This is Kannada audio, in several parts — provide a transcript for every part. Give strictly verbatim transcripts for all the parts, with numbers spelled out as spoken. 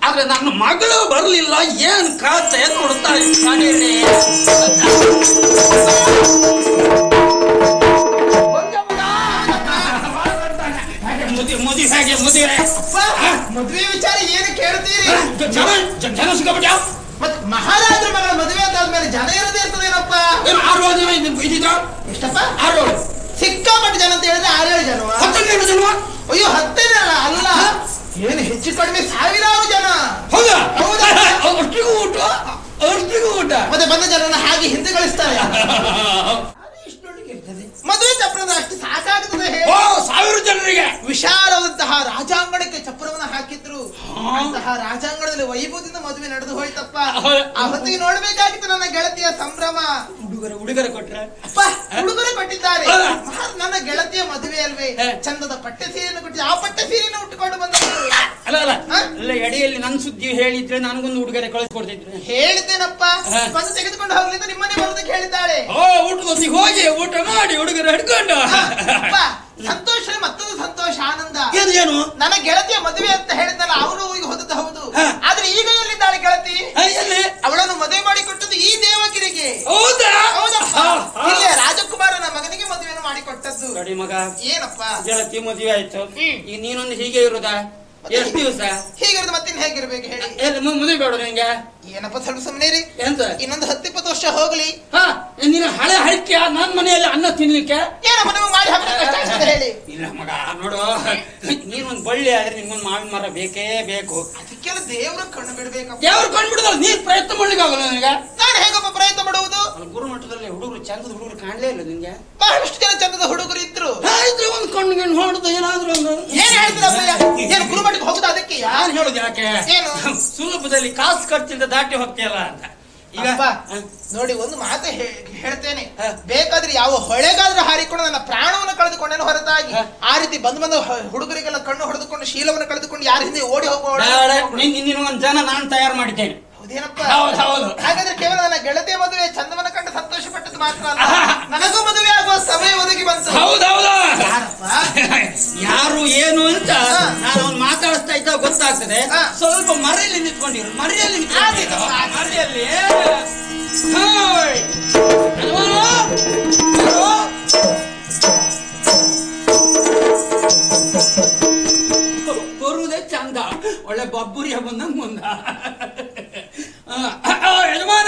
ಆದ್ರೆ ನನ್ನ ಮಗಳು ಬರ್ಲಿಲ್ಲ. ಏನ್ ಕಾತೆ ಕೊಡ್ತಾ ಮುದಿ ಹೇಗೆ ಮುದಿರೆ ಮದುವೆ ವಿಚಾರ ಏನು ಕೇಳ್ತೀರಿ? ಜನ ಸಿಕ್ಕಾಪಟ್ಟ ಮತ್ ಮಹಾರಾಜರ ಮಗಳ ಮದುವೆ ಆದ್ಮೇಲೆ ಜನ ಇರದೇ ಇರ್ತದೇನಪ್ಪ? ಆರು ಇದ್ದಿದ್ರ ಎಷ್ಟಪ್ಪ? ಆರು ಸಿಕ್ಕಾಪಟ್ಟೆ ಜನ ಅಂತ ಹೇಳಿದ್ರೆ ಆರೇಳು ಜನ. ಹತ್ತನ್ನೆರಡು ಜನ? ಅಯ್ಯೋ ಹತ್ತೇನೆ ಅಲ್ಲ, ಏನು ಹೆಚ್ಚು ಕಡಿಮೆ ಸಾವಿರಾರು ಜನ. ಹೌದಾ? ಹೌದಾ? ಅಷ್ಟಿಗೂ ಊಟ ಅಷ್ಟಿಗೂ ಊಟ ಮತ್ತೆ ಬಂದ ಜನರನ್ನ ಹಾಗೆ ಹಿಂದೆ ಕಳಿಸ್ತಾರೆ. ಮದುವೆ ಚಪ್ರದ ಅಷ್ಟು ಸಾಕಾಗ್ತದೆ. ಸಾವಿರ ಜನರಿಗೆ ವಿಶಾಲವಾದಂತಹ ರಾಜಾಂಗಣಕ್ಕೆ ಚಪ್ರವನ್ನ ಹಾಕಿದ್ರು. ಅಂತಹ ರಾಜಾಂಗಣದಲ್ಲಿ ವೈಭವದಿಂದ ಮದುವೆ ನಡೆದು ಹೋಯ್ತಪ್ಪ. ಆ ಹೊತ್ತಿಗೆ ನೋಡ್ಬೇಕಾಗಿತ್ತು ನನ್ನ ಗೆಳತಿಯ ಸಂಭ್ರಮ. ಉಡುಗೊರೆ ಉಡುಗೊರೆ ಕೊಟ್ರ ಅಪ್ಪ ಉಡುಗೊರೆ ಕೊಟ್ಟಿದ್ದಾರೆ. ನನ್ನ ಗೆಳತಿಯ ಮದುವೆ ಅಲ್ವೇ, ಚಂದದ ಪಟ್ಟೆ ಸೀರೆಯನ್ನು ಕೊಟ್ಟಿದ್ದೆ. ಆ ಪಟ್ಟೆ ಸೀರೆಯನ್ನು ಉಟ್ಟುಕೊಂಡು ಬಂದರು. ಅಲ್ಲ ಅಲ್ಲ ಅಲ್ಲ ಎಡೆಯಲ್ಲಿ ನನ್ ಸುದ್ದಿ ಹೇಳಿದ್ರೆ ನನಗೊಂದು ಉಡುಗೊರೆ ಕಳಿಸ್ಕೊಡ್ತಿದ್ರೆ. ಹೇಳಿದ್ದೇನಪ್ಪ, ಬಂದು ತೆಗೆದುಕೊಂಡು ಹೋಗ್ಲಿಂದ ನಿಮ್ಮನೆ ಬರೋದಕ್ಕೆ ಹೇಳಿದ್ದಾಳೆ. ಓ ಊಟದೊತ್ತಿಗೆ ಹೋಗಿ ಊಟ ಮಾಡಿ ಉಡುಗೊರೆ ಹಿಡ್ಕೊಂಡು ಸಂತೋಷ, ಮತ್ತೊಂದು ಸಂತೋಷ, ಆನಂದ. ಏನು ಏನು ನನ್ನ ಗೆಳತಿಯ ಮದುವೆ ಅಂತ ಹೇಳಿದ್ನಲ್ಲ, ಅವರು ಈಗ ಹೋದದ್ದು ಹೌದು. ಆದ್ರೆ ಈಗ ಎಲ್ಲಿದ್ದಾಳೆ ಗೆಳತಿ? ಅವಳನ್ನು ಮದುವೆ ಮಾಡಿ ಕೊಟ್ಟದ್ದು ಈ ದೇವಗಿರಿಗೆ. ಹೌದಾ? ಹೌದಪ್ಪ, ಇಲ್ಲೇ ರಾಜಕುಮಾರನ ಮಗನಿಗೆ ಮದುವೆಯನ್ನು ಮಾಡಿ ಕೊಟ್ಟದ್ದು. ನೋಡಿ ಮಗ, ಏನಪ್ಪ ಗೆಳತಿ ಮದುವೆ ಆಯ್ತು, ಈಗ ನೀನೊಂದು ಹೀಗೆ ಇರುದಾ? ಎಷ್ಟು ದಿವಸ ಹೀಗಿರೋದು ಮತ್ತಿನ್ ಹೇಗಿರ್ಬೇಕು ಹೇಳಿ? ಮದುವೆ ಬೇಡ ನಿಂಗೆ? ಏನಪ್ಪ ಸ್ವಲ್ಪ ಸುಮ್ಮನೆ ರೀ. ಎಂತ ಇನ್ನೊಂದು ಹತ್ತಿಪ್ಪತ್ತು ವರ್ಷ ಹೋಗ್ಲಿ. ಹಾ ನೀನು ಹಳೆ ಹರಕೆ ನನ್ ಮನೆಯಲ್ಲಿ ಅನ್ನ ತಿನ್ಲಿಕ್ಕೆ ಏನಪ್ಪ ನಮಗೆ ಮಾಡಿ ಹಾಕಿ ಹೇಳಿ. ಇಲ್ಲ ಮಗ ನೋಡು, ನೀನೊಂದು ಬಳ್ಳಿ ಆದ್ರೆ ನಿಮ್ಗೊಂದು ಮಾವಿನ ಮರ ಬೇಕೇ ಬೇಕು. ಅದಕ್ಕೆಲ್ಲ ದೇವ್ರ ಕಣ್ಣು ಬಿಡ್ಬೇಕಪ್ಪ. ದೇವ್ರ ಕಣ್ಣು ಬಿಡುದಲ್ಲ, ನೀನ್ ಪ್ರಯತ್ನ ಮಾಡ್ಲಿಕ್ಕೆ ಆಗಲ್ಲ ನನಗೆ. ನಾನು ಹೇಗಪ್ಪ ಪ್ರಯತ್ನ ಮಾಡುವುದು? ಗುರುಮಠದಲ್ಲಿ ಹುಡುಗರು ಚಂದದ ಹುಡುಗರು ಕಾಣ್ಲೇ ಇಲ್ಲ ನಿನ್ಗೆ? ಬಹಳಷ್ಟು ಜನ ಚಂದದ ಹುಡುಗರು ಇದ್ರು. ಇದ್ರೆ ಒಂದು ಕಣ್ಣು ಗಣ್ಣು ಹೊಡೆದು ಏನಾದ್ರು ಒಂದು ಏನ್ ಹೇಳ್ತೀರಪ್ಪ? ಏನು ಗುರುಮಠಕ್ಕೆ ಹೋಗುದು ಅದಕ್ಕೆ? ಯಾರು ಹೇಳುದು ಯಾಕೆ? ಏನು ಸುಲಭದಲ್ಲಿ ಕಾಸು ಖರ್ಚಿಂದ ದಾಟಿ ಹೋಗ್ತೀಯಲ್ಲ ಅಂತ. ಈಗ ನೋಡಿ ಒಂದು ಮಾತು ಹೇಳ್ತೇನೆ, ಬೇಕಾದ್ರೆ ಯಾವ ಹೊಳೆಗಾದ್ರೂ ಹಾರಿಕೊಂಡು ನನ್ನ ಪ್ರಾಣವನ್ನು ಕಳೆದುಕೊಂಡೇನು ಹೊರತಾಗಿ ಆ ರೀತಿ ಬಂದ್ ಬಂದ ಹುಡುಗರಿಗೆಲ್ಲ ಕಣ್ಣು ಹೊಡೆದುಕೊಂಡು ಶೀಲವನ್ನು ಕಳೆದುಕೊಂಡು ಯಾರ ಹಿಂದೆ ಓಡಿ ಹೋಗುವ ಒಂದು ಜನ ನಾನು ತಯಾರು ಮಾಡಿದ್ದೇನೆ. ಹೌದೇನಪ್ಪ? ಹಾಗಾದ್ರೆ ಕೇವಲ ನನ್ನ ಗೆಳತಿಯ ಮದುವೆ ಚಂದವನ್ನ ಕಂಡು ಸಂತೋಷ ಪಟ್ಟದ್ದು ಮಾತ್ರ ಅಲ್ಲ, ನನಗೂ ಮದುವೆ ಆಗುವ ಸಮಯ ಒದಗಿ ಬಂತು. ಹೌದೌದು. ಯಾರು ಏನು ಅಂತ ನಾನು ಅವ್ನು ಮಾತಾಡಿಸ್ತಾ ಇದ್ದ ಗೊತ್ತಾಗ್ತದೆ. ಸ್ವಲ್ಪ ಮರೆಯಲ್ಲಿ ನಿಂತ್ಕೊಂಡಿರು, ಮರೆಯಲ್ಲಿ ಮರೆಯಲ್ಲಿ ಬರುವುದೇ ಚಂದ, ಒಳ್ಳೆ ಬಬ್ಬುರಿಯ ಬಂದಂಗ ಮುಂದ. ಯಜಮಾನ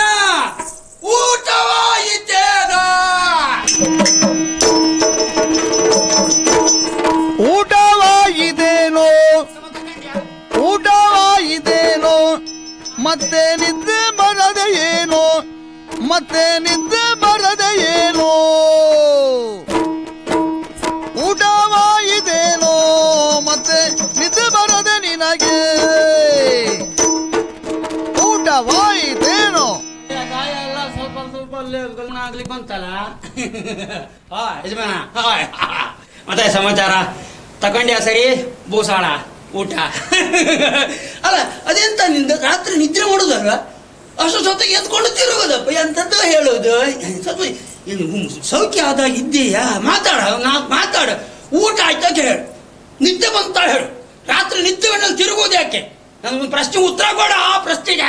ಊಟವಾಯಿತೇನೋ? ಊಟವಾಯಿದೇನೋ ಊಟವಾಯಿದೇನೋ ಮತ್ತೆ ನಿದ್ದೆ ಬರದೆ ಏನೋ ಮತ್ತೆ ನಿದ್ದೆ ಬರದೆ ಏನೋ ಊಟವಾಯಿದೇನೋ ಮತ್ತೆ ನಿದ್ದೆ ಬರದೆ ನಿನಗೆ ಊಟವಾಯಿದೇನೋ? ಗಾಯ ಎಲ್ಲ ಸ್ವಲ್ಪ ಸ್ವಲ್ಪ ಆಗ್ಲಿಕ್ಕೆ ಬಂತಲ್ಲ. ಯಜಮಾನ ಮತ್ತೆ ಸಮಾಚಾರ ತಕೊಂಡ್ಯಾ? ಸರಿ ಭೂಸಾಳ ಊಟ ಅಲ್ಲ ಅದೆಂತ ನಿಂದ ರಾತ್ರಿ ನಿದ್ರೆ ಮಾಡುದಲ್ವ? ಅಷ್ಟು ಜೊತೆಗೆ ಎತ್ಕೊಂಡು ತಿರುಗೋದಪ್ಪ, ಎಂತದ್ದು ಹೇಳೋದು? ಸ್ವಲ್ಪ ಸೌಖ್ಯ ಆದಾಗ ಇದ್ದೀಯಾ? ಮಾತಾಡ, ನಾ ಮಾತಾಡ. ಊಟ ಆಯ್ತಾ ಹೇಳು, ನಿದ್ದೆ ಬಂತ ಹೇಳು. ರಾತ್ರಿ ನಿದ್ದೆ ಗಣ್ಣಲ್ಲಿ ತಿರುಗೋದು ಯಾಕೆ? ನನ್ಗೊಂದು ಪ್ರಶ್ನೆ ಉತ್ತರ ಕೊಡ. ಆ ಪ್ರಶ್ನೆಗೆ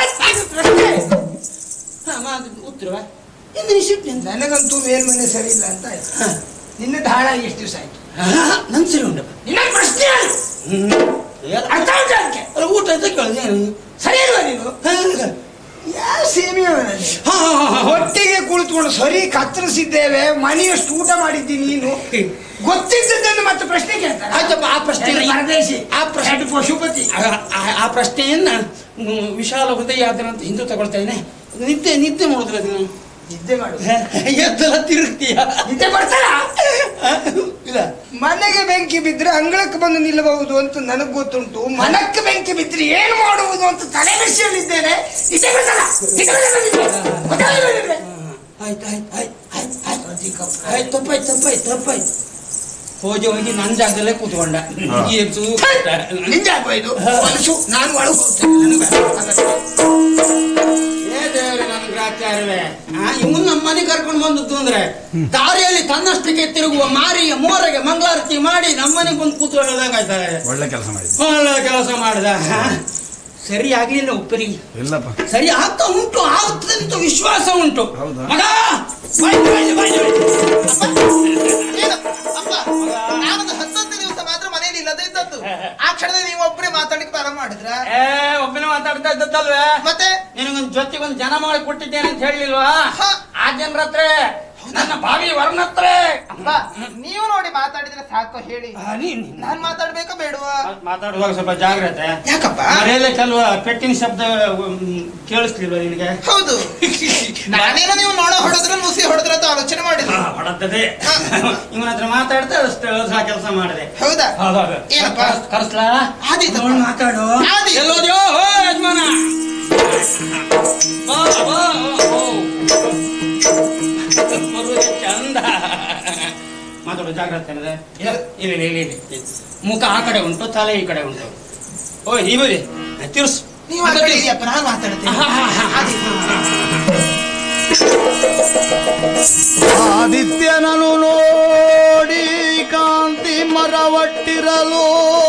ಉತ್ತರ ನನಗಂತೂ ಮೇಲ್ಮನೆ ಸರಿ ಇಲ್ಲ ಅಂತ ಆಯ್ತು. ನಿನ್ನ ಧಾಳ ಎಷ್ಟು ದಿವಸ ಆಯ್ತು? ನನ್ ಸರಿ ಉಂಟು. ನಿನ್ನ ಪ್ರಶ್ನೆ ಅರ್ಥ ಉಂಟು. ಊಟ ಅಂತ ಕೇಳಿದೆ. ಸರಿ ಇಲ್ವಾ ನೀನು? ಯಾವ ಸೇಮಿಯ ಒಟ್ಟಿಗೆ ಕುಳಿತುಕೊಂಡು ಸರಿ ಕತ್ತರಿಸಿದ್ದೇವೆ, ಮನೆಯಷ್ಟು ಊಟ ಮಾಡಿದ್ದೀನಿ ನೀನು. ಗೊತ್ತಿದ್ದದನ್ನು ಮತ್ತೆ ಪ್ರಶ್ನೆ ಕೇಳ್ತಾರೆ. ಆಯ್ತಪ್ಪ, ಆ ಪ್ರಶ್ನೆ ಪರದೇಶಿ, ಆ ಪ್ರಶ್ನೆ ಪಶುಪತಿ. ಆ ಪ್ರಶ್ನೆಯನ್ನ ವಿಶಾಲ ಹೃದಯ ಅದರಂತ ಹಿಂದೂ ತಗೊಳ್ತೇನೆ. ನಿದ್ದೆ ನಿದ್ದೆ ಮಾಡುದ್ರ ನಿದ್ದೆ ಮಾಡು, ಎದ್ದೆಲ್ಲ ತಿರುಗ್ತೀಯ, ನಿದ್ದೆ ಬರ್ತಾರ? ಇಲ್ಲ ಮನೆಗೆ ಬೆಂಕಿ ಬಿದ್ರೆ ಅಂಗಳಕ್ಕೆ ಬಂದು ನಿಲ್ಲಬಹುದು ಅಂತ ನನಗೆ ಗೊತ್ತುಂಟು. ಮನಕ್ಕೆ ಬೆಂಕಿ ಬಿದ್ರೆ ಏನು ಮಾಡುವುದು ಅಂತ ತಲೆ ಬಿಸಿಯಲ್ಲಿದ್ದೇನೆ. ನಿದ್ದೆ ಬರ್ತಲ್ಲ? ಆಯ್ತು ಆಯ್ತು ಆಯ್ತು ಆಯ್ತು ಆಯ್ತು ತಪ್ಪಾಯ್ತು ತಪ್ಪಾಯ್ತು ತಪ್ಪಾಯ್ತು. ಹೋಗಿ ಹೋಗಿ ನನ್ನ ಜಾಗದಲ್ಲೇ ಕೂತ್ಕೊಂಡ. ನಿಜ ಆಗೋಯ್ತು. ನಾನು ಒಳಗೆ ಹೋಗ್ತೇನೆ. ಇವನು ನಮ್ಮ ಮನೆ ಕರ್ಕೊಂಡು ಬಂದದ್ದು ಅಂದ್ರೆ ದಾರಿಯಲ್ಲಿ ತನ್ನಷ್ಟಕ್ಕೆ ತಿರುಗುವ ಮಾರಿಗೆ ಮೋರೆಗೆ ಮಂಗಳಾರತಿ ಮಾಡಿ ನಮ್ಮನೆಗೆ ಬಂದು ಕೂತ್ಕೊಳ್ಳೋದಂಗ ಆಯ್ತಾರೆ. ಒಳ್ಳೆ ಕೆಲಸ ಮಾಡಿದ ಒಳ್ಳೆ ಕೆಲಸ ಮಾಡಿದ. ಸರಿ ಆಗ್ಲಿಲ್ಲ ಉಪ್ಪರಿ. ಇಲ್ಲಪ್ಪ. ಸರಿ ಆಗ್ತಾ ಉಂಟು, ಆಗುತ್ತದೆ ಅಂತ ವಿಶ್ವಾಸ ಉಂಟು. ಹೌದಾ? ಮಗ ಬಾಯ್ ಬಾಯ್ ಬಾಯ್ ಬಾಯ್. ಏನು ಅಪ್ಪ, ನಾನೊಂದು ಹತ್ತೊಂದು ದಿವಸ ಮಾತ್ರ ಮನೆಯಲ್ಲಿ ಇಲ್ಲದೆ ಇದ್ದದ್ದು. ಆ ಕ್ಷಣದಲ್ಲಿ ನೀವು ಒಬ್ಬರೇ ಮಾತಾಡ್ಲಿಕ್ಕೆ ಪ್ರಾರಂಭ ಮಾಡಿದ್ರ? ಏ ಒಬ್ಬನೇ ಮಾತಾಡ್ತಾ ಇದ್ದದ್ದಲ್ವೇ? ಮತ್ತೆ ನಿನಗೊಂದು ಜೊತೆಗೆ ಒಂದು ಜನ ಮಾಡಿ ಕೊಟ್ಟಿದ್ದೇನೆ ಅಂತ ಹೇಳಿಲ್ವಾ? ಹ. ಆ ಜನರ ಹತ್ರ, ನನ್ನ ಭಾವಿ ವರ್ಣ ಹತ್ರ. ಅಪ್ಪ, ನೀವು ನೋಡಿ ಮಾತಾಡಿದ್ರೆ ಸಾಕು, ಹೇಳಿ. ನಾನ್ ಮಾತಾಡ್ಬೇಕಾ ಬೇಡವಾ? ಮಾತಾಡುವಾಗ ಸ್ವಲ್ಪ ಜಾಗ್ರತೆ. ಯಾಕಪ್ಪ? ಮನೆಯಲ್ಲೇ ಕೆಲವು ಪೆಟ್ಟಿನ ಶಬ್ದ ಕೇಳಿಸ್ಲಿಲ್ವ ನಿನಗೆ? ಹೌದು, ನಾನೇನೋ ನೀವು ನೋಡ ಹೊಡೆದ್ರ ನುಸಿ ಹೊಡೆದ್ರ ಅಂತ ಆಲೋಚನೆ ಮಾಡಿದ್ರು. ಹೊಡತ್ತದೆ. ಇವನ ಹತ್ರ ಮಾತಾಡ್ತಾ ಅಷ್ಟು ಕೆಲಸ ಮಾಡಿದೆ. ಹೌದಾ? ಏನಪ್ಪ? ಕರ್ಸ್ಲಾ? ಆದೀತಪ್ಪ. ನೋಡ್ ಮಾತಾಡು. ಆದೀತು. ಎಲ್ಲೋದ್ಯೋ? ಓ ಯಜಮಾನ, ಬಾ, ಬಾ, ಓ. ಬರುವುದೇ ಚಂದ. ಮಾತಾಡು, ಜಾಗ್ರತೆ ಇದೆ. ಇಲ್ಲ ಇಲ್ಲ ಇಲ್ಲ ಇಲ್ಲ. ಮುಖ ಆ ಕಡೆ ಉಂಟು, ತಲೆ ಈ ಕಡೆ ಉಂಟು. ಓ ಈ ಬರಿ ತಿರ್ಸು. ನೀವು ಆ ಕಡೆ ಇದೆಯಪ್ಪ, ನಾನು ಮಾತಾಡ್ತೇನೆ. ಆದೀತು. ಆದಿತ್ಯನನು ನೋಡಿ ಕಾಂತಿ ಮರವಟ್ಟಿರಲು,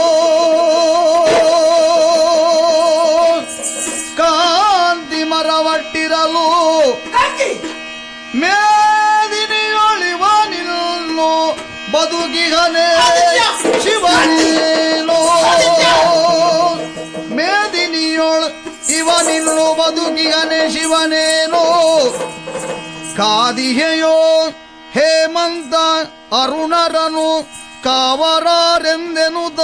ಕಾಂತಿ ಮರವಟ್ಟಿರಲು ಮೇದಿನಿಯೊಳಿವ ನಿಲ್ಲು ಬದುಕಿಗನೇ ಶಿವನೇನೋ, ಮೇದಿನಿಯೊಳ ಇವ ನಿಲ್ಲು ಬದುಕಿಗನೇ ಶಿವನೇನೋ, ಕಾದಿಗೆಯೋ ಹೇಮಂತ ಅರುಣರನು ಕಾವರಾರೆಂದೆನುದ,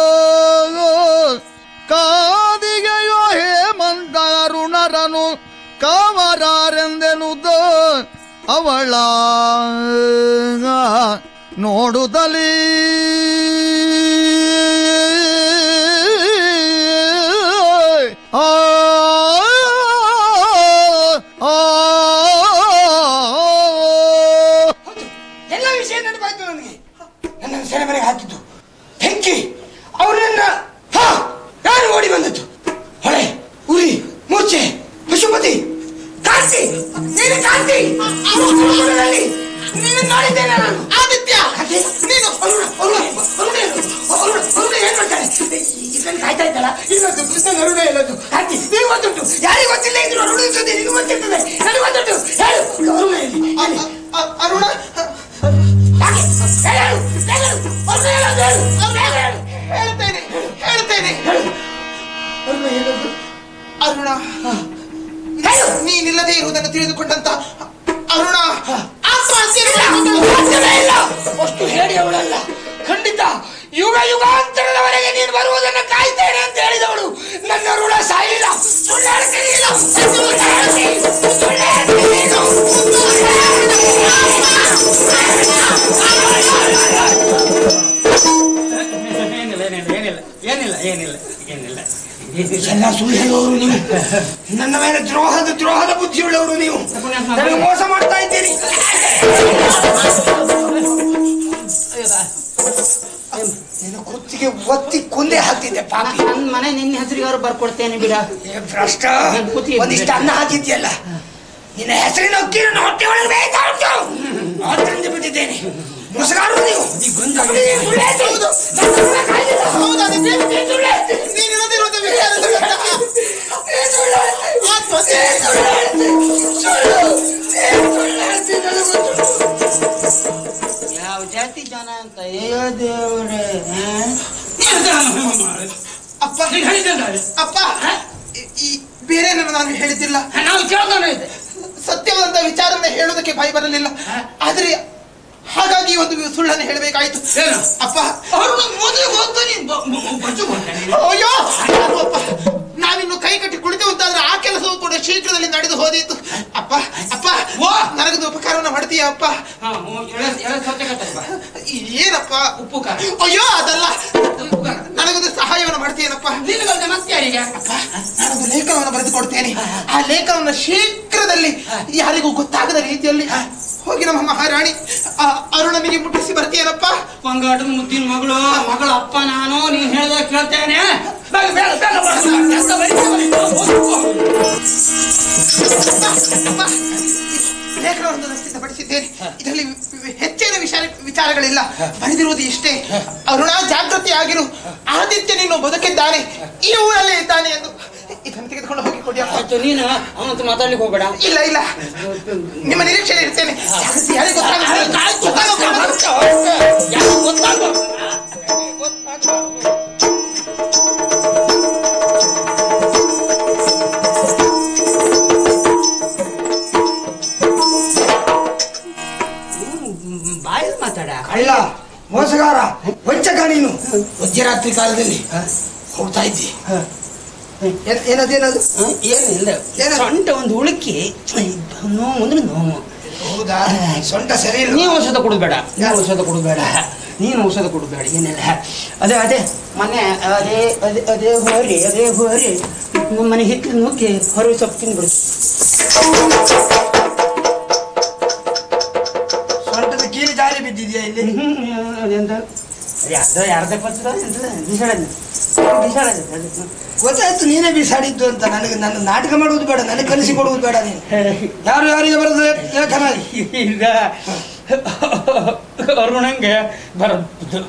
ಕಾದಿಗೆಯೋ ಹೇಮಂತ ಅರುಣರನು ಕಾವರಾರೆಂದೆನುದ, ಅವಳ ನೋಡುತ್ತಲೀ ಆ ಎಲ್ಲ ವಿಷಯ ನೆನಪಾಯ್ತು ನನಗೆ. ನನ್ನನ್ನು ಸೆರೆ ಮನೆಗೆ ಹಾಕಿದ್ದು ಹೆಂಕಿ, ಅವರನ್ನ ನಾನು ಓಡಿ ಬಂದದ್ದು. ಹೊಳೆ, ಉರಿ, ಮೂರ್ಛೆ, ಪಶುಪತಿ, ಕಾಂತಿ, ನೀನು ಕಾಂತಿ, ನೀನು ನೋಡಿದ್ದೇನೆ ನಾನು. ಆದಿತ್ಯ, ನೀನು ಅರುಣ, ಅರುಣ, ಅರುಣ ಏನು? ಅರುಣ, ಅರುಣ ಏನ್ ಮಾಡ್ತಾಳೆ? ಇದನ್ನು ಕಾಯ್ತಾ ಇದ್ದಲ್ಲ, ಇನ್ನೊಂದು ಕೃಷ್ಣನ ಅರುಣ ಎಲ್ಲದು ಕಾಂತಿ, ನೀವು ಗೊತ್ತುಂಟು. ಯಾರಿಗೆ ಗೊತ್ತಿಲ್ಲ ಇದ್ರು ಅರುಣ ಜೊತೆ ನಿನಗೆ ಗೊತ್ತಿರ್ತದೆ, ನನಗೆ ಗೊತ್ತುಂಟು. ಹೇಳು, ಅರುಣ ಎಲ್ಲಿ? ಎಲ್ಲಿ? ಅರುಣ, ಹೇಳ್ತೇನೆ ಹೇಳ್ತೇನೆ. ಅರುಣ, ನೀನಿಲ್ಲದೆ ಇರುವುದನ್ನು ತಿಳಿದುಕೊಂಡಂತ ಅರುಣ ಅಷ್ಟು ಹೇಳಿ ಅವಳಲ್ಲ, ಖಂಡಿತ ಯುಗ ಯುಗಾಂತರದವರೆಗೆ ನೀನು ಬರುವುದನ್ನು ಕಾಯ್ತೇನೆ ಅಂತ ಹೇಳಿದವಳು. ನನ್ನ ಋಣ ಸಾಯಿಲ್ಲ, ಸುಳ್ಳು ಹೇಳ್ತೀನಿ. ಏನಿಲ್ಲ ಏನಿಲ್ಲ ಏನಿಲ್ಲ ಏನಿಲ್ಲ ಏನಿಲ್ಲ ಏನಿಲ್ಲ ಎಲ್ಲ ಸುಳ್ಳು ಹೇಳುವವರು ನೀವು. ನನ್ನ ಮೇಲೆ ದ್ರೋಹದ ದ್ರೋಹದ ಬುದ್ಧಿಯುಳ್ಳವರು ನೀವು. ನನಗೆ ಮೋಸ ಮಾಡ್ತಾ ಇದ್ದೀರಿ. ನಿನ್ನ ಕೃತಿಗೆ ಒತ್ತಿ ಕೊಂದೆ ಹಾಕ್ತಿದ್ದೆ ಪಾಪಿ. ನನ್ನ ಮನೆ ನಿನ್ನ ಹೆಸರಿಗೆ ಅವ್ರು ಬರ್ಕೊಡ್ತೇನೆ ಬಿಡ. ಭ್ರಷ್ಟ, ಒಂದಿಷ್ಟು ಅನ್ನ ಹಾಕಿದ್ಯಲ್ಲ, ನಿನ್ನ ಹೆಸರಿನ ಅಕ್ಕಿಯನ್ನು ಹೊಟ್ಟೆ ಒಳಗೆ ಬೇಯ್ತಾ ಉಂಟು. ಆದ್ರಿಂದ ಬಿಟ್ಟಿದ್ದೇನೆ. ಮುಸುಗಾರು ನೀವು. ಯಾವ ಜಾತಿ ಜನ ಅಂತ ಅಯ್ಯೋ ದೇವ್ರೆ. ಅಪ್ಪ ಅಪ್ಪ, ಈ ಬೇರೆ ನಾನು ಹೇಳಿದ್ದಿಲ್ಲ. ನಾವು ಕೇಳ್ತಾನೆ ಇದೆ. ಸತ್ಯವಾದಂತ ವಿಚಾರವನ್ನ ಹೇಳೋದಕ್ಕೆ ಭಯ ಬರಲಿಲ್ಲ, ಆದ್ರೆ ಹಾಗಾಗಿ ಒಂದು ಸುಳ್ಳನ್ನು ಹೇಳಬೇಕಾಯ್ತು. ಅಪ್ಪ, ಅಯ್ಯೋ ಅಪ್ಪ, ನಾವಿನ್ನು ಕೈ ಕಟ್ಟಿ ಕುಳಿತು ಅಂತಾದ್ರೆ ಆ ಕೆಲಸವು ಕೂಡ ಶೀಘ್ರದಲ್ಲಿ ನಡೆದು ಹೋದಿತ್ತು. ಅಪ್ಪ ಅಪ್ಪ, ನನಗೊಂದು ಉಪಕಾರವನ್ನು ಮಾಡ್ತೀಯ ಅಪ್ಪ? ಏನಪ್ಪ? ಉಪ್ಪು ಖಾರ. ಅಯ್ಯೋ ಅದಲ್ಲ, ನನಗೊಂದು ಸಹಾಯವನ್ನು ಮಾಡ್ತೀಯನಪ್ಪ? ಅಪ್ಪ, ನಾನೊಂದು ಲೇಖನವನ್ನು ಬರೆದು ಕೊಡ್ತೇನೆ. ಆ ಲೇಖನವನ್ನು ಶೀಘ್ರದಲ್ಲಿ ಯಾರಿಗೂ ಗೊತ್ತಾಗದ ರೀತಿಯಲ್ಲಿ ಹೋಗಿ ನಮ್ಮ ಮಹಾರಾಣಿ ಅರುಣನಿಗೆ ಮುಟ್ಟಿಸಿ ಬರ್ತೀಯನಪ್ಪ? ಪಂಗಾಟದ ಮುದ್ದಿನ ಮಗಳು ಮಗಳ ಅಪ್ಪ ನಾನು, ನೀನ್ ಹೇಳ್ದಾಗ ಕೇಳ್ತೇನೆ. ಲೇಖನವನ್ನು ಸಿದ್ಧಪಡಿಸಿದ್ದೇನೆ. ಇದರಲ್ಲಿ ಹೆಚ್ಚಿನ ವಿಚಾರ ವಿಚಾರಗಳಿಲ್ಲ, ಬರೆದಿರುವುದು ಇಷ್ಟೇ. ಅರುಣ, ಜಾಗೃತಿ ಆಗಿರು. ಆದಿತ್ಯ ನೀನು ಬದುಕಿದ್ದಾನೆ, ಈ ಊರಲ್ಲೇ ಇದ್ದಾನೆ ಎಂದು ಇದನ್ನು ತೆಗೆದುಕೊಂಡು ಹೋಗಿ ಕೊಡಿ ಅಪ್ಪ. ಆಯ್ತು, ನೀನು ಅವನಂತ ಮಾತಾಡ್ಲಿಕ್ಕೆ ಹೋಗ್ಬೇಡ. ಇಲ್ಲ ಇಲ್ಲ, ನಿಮ್ಮ ನಿರೀಕ್ಷೆ ಇರ್ತೇನೆ. ಜಾಗೃತಿ ಯಾರಿಗೆ ಗೊತ್ತಾಗುತ್ತೆ? ಬಾಯಲ್ಲಿ ಮಾತಾಡ. ಕಳ್ಳ, ಮೋಸಗಾರ, ವಂಚಕ ನೀನು. ಮಧ್ಯರಾತ್ರಿ ಕಾಲದಲ್ಲಿ ಹೋಗ್ತಾ ಇದ್ದಿ. ಏನದೇನದು? ಏನಿಲ್ಲ, ಸೊಂಟ ಒಂದು ಉಳುಕಿ ನೋವು ಅಂದ್ರೆ ನೋವು. ಹೌದಾ? ಸೊಂಟ ಸರಿ ಇಲ್ಲ. ನೀವು ಔಷಧ ಕೊಡಬೇಡ, ನೀವು ಔಷಧ ಕೊಡಬೇಡ, ನೀನು ಔಷಧ ಕೊಡಬೇಡ. ಏನಿಲ್ಲ, ಅದೇ ಅದೇ ಮನೆ ಅದೇ ಅದೇ ಅದೇ ಹೋರಿ ಅದೇ ಹೋರಿ ನಮ್ಮ ಮನೆ ಹಿತ್ತಲು ನುಗ್ಗಿ ಹೊರಗೆ ಸೊಪ್ಪು ತಿಂದ್ಬಿಡು. ಸೊಂಟದ ಕೀಲಿ ಜಾರಿ ಬಿದ್ದಿದ್ಯಾ ಇಲ್ಲಿ? ಅದೆಂತ ಅದೇ ಅರ್ಧ ಅರ್ಧ ಪಚ್ಚದ ಬಿಸಾಡ ಬಿಸಾಡ. ಗೊತ್ತಾಯ್ತು ನೀನೇ ಬೀಸಾಡಿದ್ದು ಅಂತ. ನನಗೆ ನನ್ನ ನಾಟಕ ಮಾಡುವುದು ಬೇಡ, ನನಗೆ ಕಲಿಸಿ ಕೊಡುವುದು ಬೇಡ. ನೀನು ಯಾರು ಯಾರಿಗೆ ಬರೋದು ಚೆನ್ನಾಗಿ ಈಗ ಅರುಣಂಗೆ ಬರಬಹುದು.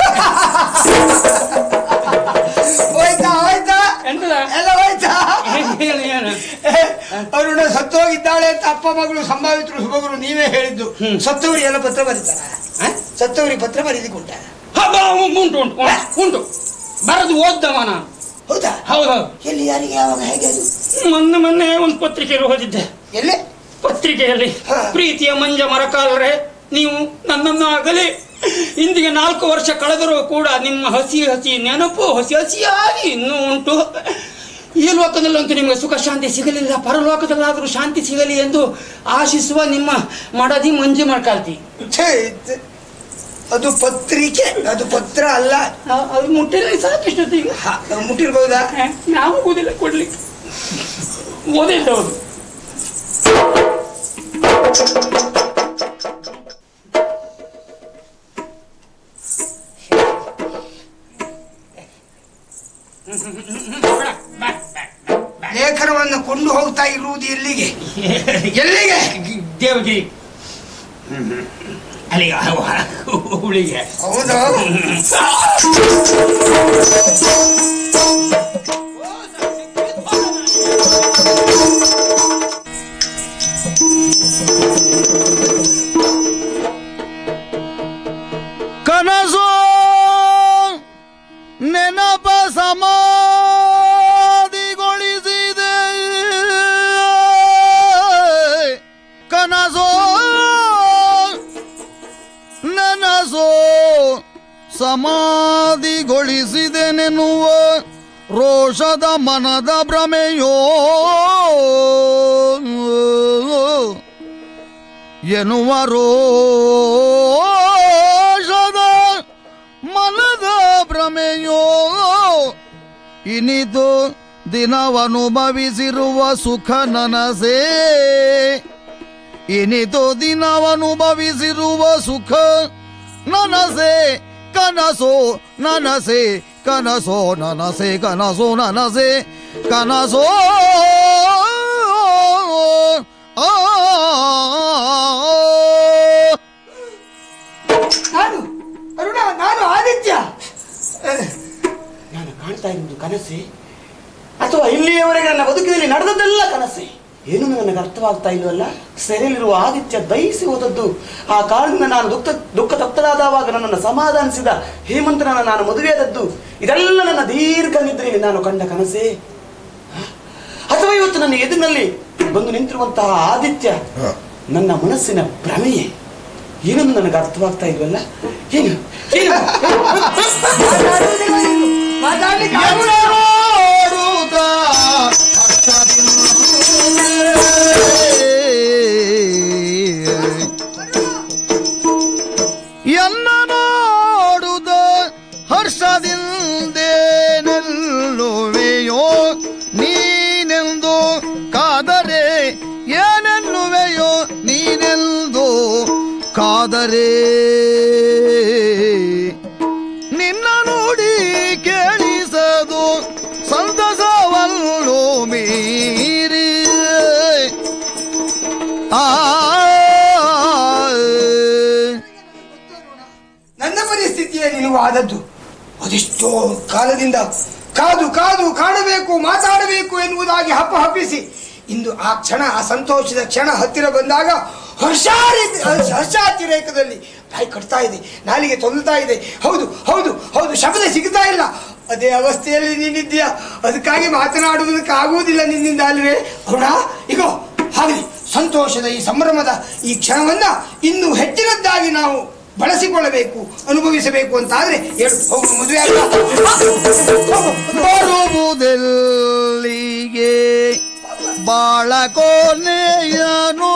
ಹೋಯ್ತಾ ಹೋಯ್ತಾ ಎಂತದ ಎಲ್ಲ ಹೋಯ್ತಾ? ಏನು ಅರುಣ ಸತ್ತೋಗಿದ್ದಾಳೆ ಅಂತ ಅಪ್ಪ ಮಗಳು ಸಂಭಾವಿತರು ಸುಭಗರು ನೀವೇ ಹೇಳಿದ್ದು. ಸತ್ತವರಿ ಎಲ್ಲ ಪತ್ರ ಬರೀತಾರ? ಸತ್ತವರಿ ಪತ್ರ ಬರೀಲಿಕ್ಕುಂಟ? ಉಂಟು ಉಂಟು ಉಂಟು ಬರದು ಓದ್ದವ ನಾನು. ಹೌದಾ? ಹೌದೌದು. ಎಲ್ಲಿ, ಯಾರಿಗೆ, ಯಾವಾಗ, ಹೇಗೆ? ಅದು ಮೊನ್ನೆ ಮೊನ್ನೆ ಒಂದು ಪತ್ರಿಕೆಯಲ್ಲಿ ಓದಿದ್ದೆ. ಎಲ್ಲೇ? ಪತ್ರಿಕೆಯಲ್ಲಿ ಪ್ರೀತಿಯ ಮಂಜ ಮರಕಾಲರೆ, ನೀವು ನನ್ನನ್ನು ಆಗಲಿ ಇಂದಿಗೆ ನಾಲ್ಕು ವರ್ಷ ಕಳೆದರೂ ಕೂಡ ನಿಮ್ಮ ಹಸಿ ಹಸಿ ನೆನಪು ಹಸಿ ಹಸಿಯಾಗಿ ಇನ್ನೂ ಉಂಟು. ಈ ಲೋಕದಲ್ಲಂತೂ ನಿಮಗೆ ಸುಖ ಶಾಂತಿ ಸಿಗಲಿಲ್ಲ, ಪರಲೋಕದಲ್ಲಾದರೂ ಶಾಂತಿ ಸಿಗಲಿ ಎಂದು ಆಶಿಸುವ ನಿಮ್ಮ ಮಡದಿ ಮಂಜು ಮರಕಾಲ್ತಿ. ಅದು ಪತ್ರಿಕೆ, ಅದು ಪತ್ರ ಅಲ್ಲ. ಅದು ಮುಟ್ಟಿರಲಿ ಸಾಕಿಷ್ಟೊತ್ತಿಗೆ ಮುಟ್ಟಿರ್ಬಹುದಾ? ನಾವು ಓದಿಲ್ಲ ಕೊಡ್ಲಿಕ್ಕೆ ಓದಿಲ್ಲ ಅವರು. ಲೇಖನವನ್ನು ಕೊಂಡು ಹೋಗ್ತಾ ಇರುವುದು ಎಲ್ಲಿಗೆ? ಎಲ್ಲಿಗೆ? ದೇವಗಿರಿ ಅಲ್ಲಿಗೆ ಹುಳಿಗೆ. ಹೌದಾ? ಕನಸು ನೆನಪ ಸಮಾಧಿಗೊಳಿಸಿದೆ. ಕನಸೋ ನನಸೋ ಸಮಾಧಿಗೊಳಿಸಿದೆನೆನ್ನುವ ರೋಷದ ಮನದ ಭ್ರಮೆಯೋ ಎನ್ನುವ ರೋಷದ ಮನದ ಭ್ರಮೆಯೋ ಇನಿದು ದಿನವನುಭವಿಸಿರುವ ಸುಖ ನನಸೇ. ಇನಿದು ದಿನವನುಭವಿಸಿರುವ ಸುಖ ನನಸೆ. ಕನಸೋ ನನಸೆ ಕನಸೋ ನನಸೆ ಕನಸೋ ನನಸೆ ಕನಸೋ. ನಾನು ಅರುಣ, ನಾನು ಆದಿತ್ಯ. ನಾನು ಕಾಣ್ತಾ ಇರುವುದು ಕನಸೆ ಅಥವಾ ಇಲ್ಲಿಯವರೆಗೆ ನನ್ನ ಬದುಕಿನಲ್ಲಿ ನಡೆದದ್ದೆಲ್ಲ ಕನಸೆ? ಏನು ನನಗೆ ಅರ್ಥವಾಗ್ತಾ ಇಲ್ವಲ್ಲ. ಸೆರೆಯಲ್ಲಿರುವ ಆದಿತ್ಯ ದಯಿಸಿ ಹೋದದ್ದು, ಆ ಕಾರಣದಿಂದ ನಾನು ದುಃಖ ದುಃಖ ತಪ್ತರಾದವಾಗ ನನ್ನನ್ನು ಸಮಾಧಾನಿಸಿದ ಹೇಮಂತನನ್ನು ನಾನು ಮದುವೆಯಾದದ್ದು, ಇದೆಲ್ಲ ನನ್ನ ದೀರ್ಘ ನಿದ್ರೆಯಲ್ಲಿ ನಾನು ಕಂಡ ಕನಸೆ ಅಥವಾ ಇವತ್ತು ನನ್ನ ಎದುರಿನಲ್ಲಿ ಬಂದು ನಿಂತಿರುವಂತಹ ಆದಿತ್ಯ ನನ್ನ ಮನಸ್ಸಿನ ಭ್ರಮೆಯೇ? ಏನನ್ನು ನನಗೆ ಅರ್ಥವಾಗ್ತಾ ಇಲ್ವಲ್ಲ. ಏನು ಏನು ಮಾತಾಡ್ಲಿಕ್ಕೆ ಎನ್ನ ನೋಡುದ ಹರ್ಷದಿಂದೇನೆಲ್ಲುವೆಯೋ ನೀನೆಂದು ಕಾದರೆ, ಏನೆನ್ನುವೆಯೋ ನೀನೆಂದು ಕಾದರೆ, ನಿನ್ನ ನುಡಿ ಕೇಳಿಸದು ಸಂತಸವಲ್ಲೋ ಮೀರಿ. ಆ ನನ್ನ ಪರಿಸ್ಥಿತಿಯೇ ನಿನಗೂ ಆದದ್ದು. ಅದೆಷ್ಟೋ ಕಾಲದಿಂದ ಕಾದು ಕಾದು ಕಾಣಬೇಕು, ಮಾತಾಡಬೇಕು ಎನ್ನುವ ಎನ್ನುವುದಾಗಿ ಹಪ್ಪ ಹಪ್ಪಿಸಿ ಇಂದು ಆ ಕ್ಷಣ, ಆ ಸಂತೋಷದ ಕ್ಷಣ ಹತ್ತಿರ ಬಂದಾಗ ಹರ್ಷಾರಿ ಹರ್ಷಾತಿರೇಕದಲ್ಲಿ ಬಾಯಿ ಕಟ್ತಾ ಇದೆ, ನಾಲಿಗೆ ತೊಲ್ತಾ ಇದೆ. ಹೌದು ಹೌದು ಹೌದು ಶಬ್ದ ಸಿಗ್ತಾ ಇಲ್ಲ. ಅದೇ ಅವಸ್ಥೆಯಲ್ಲಿ ನೀನಿದ್ದೀಯಾ, ಅದಕ್ಕಾಗಿ ಮಾತನಾಡುವುದಕ್ಕಾಗುವುದಿಲ್ಲ ನಿನ್ನಿಂದ ಅಲ್ವೇ ಅರುಣ? ಈಗೋ ಹಾಗಲಿ ಸಂತೋಷದ ಈ ಸಂಭ್ರಮದ ಈ ಕ್ಷಣವನ್ನ ಇನ್ನೂ ಹೆಚ್ಚಿನದ್ದಾಗಿ ನಾವು ಬಳಸಿಕೊಳ್ಳಬೇಕು, ಅನುಭವಿಸಬೇಕು ಅಂತಾದ್ರೆ ಹೇಳು. ಹೋಗು, ಮದುವೆ ಬರುವುದೆಲ್ಲಿಗೆ ಬಾಳ ಕೊನೆಯನು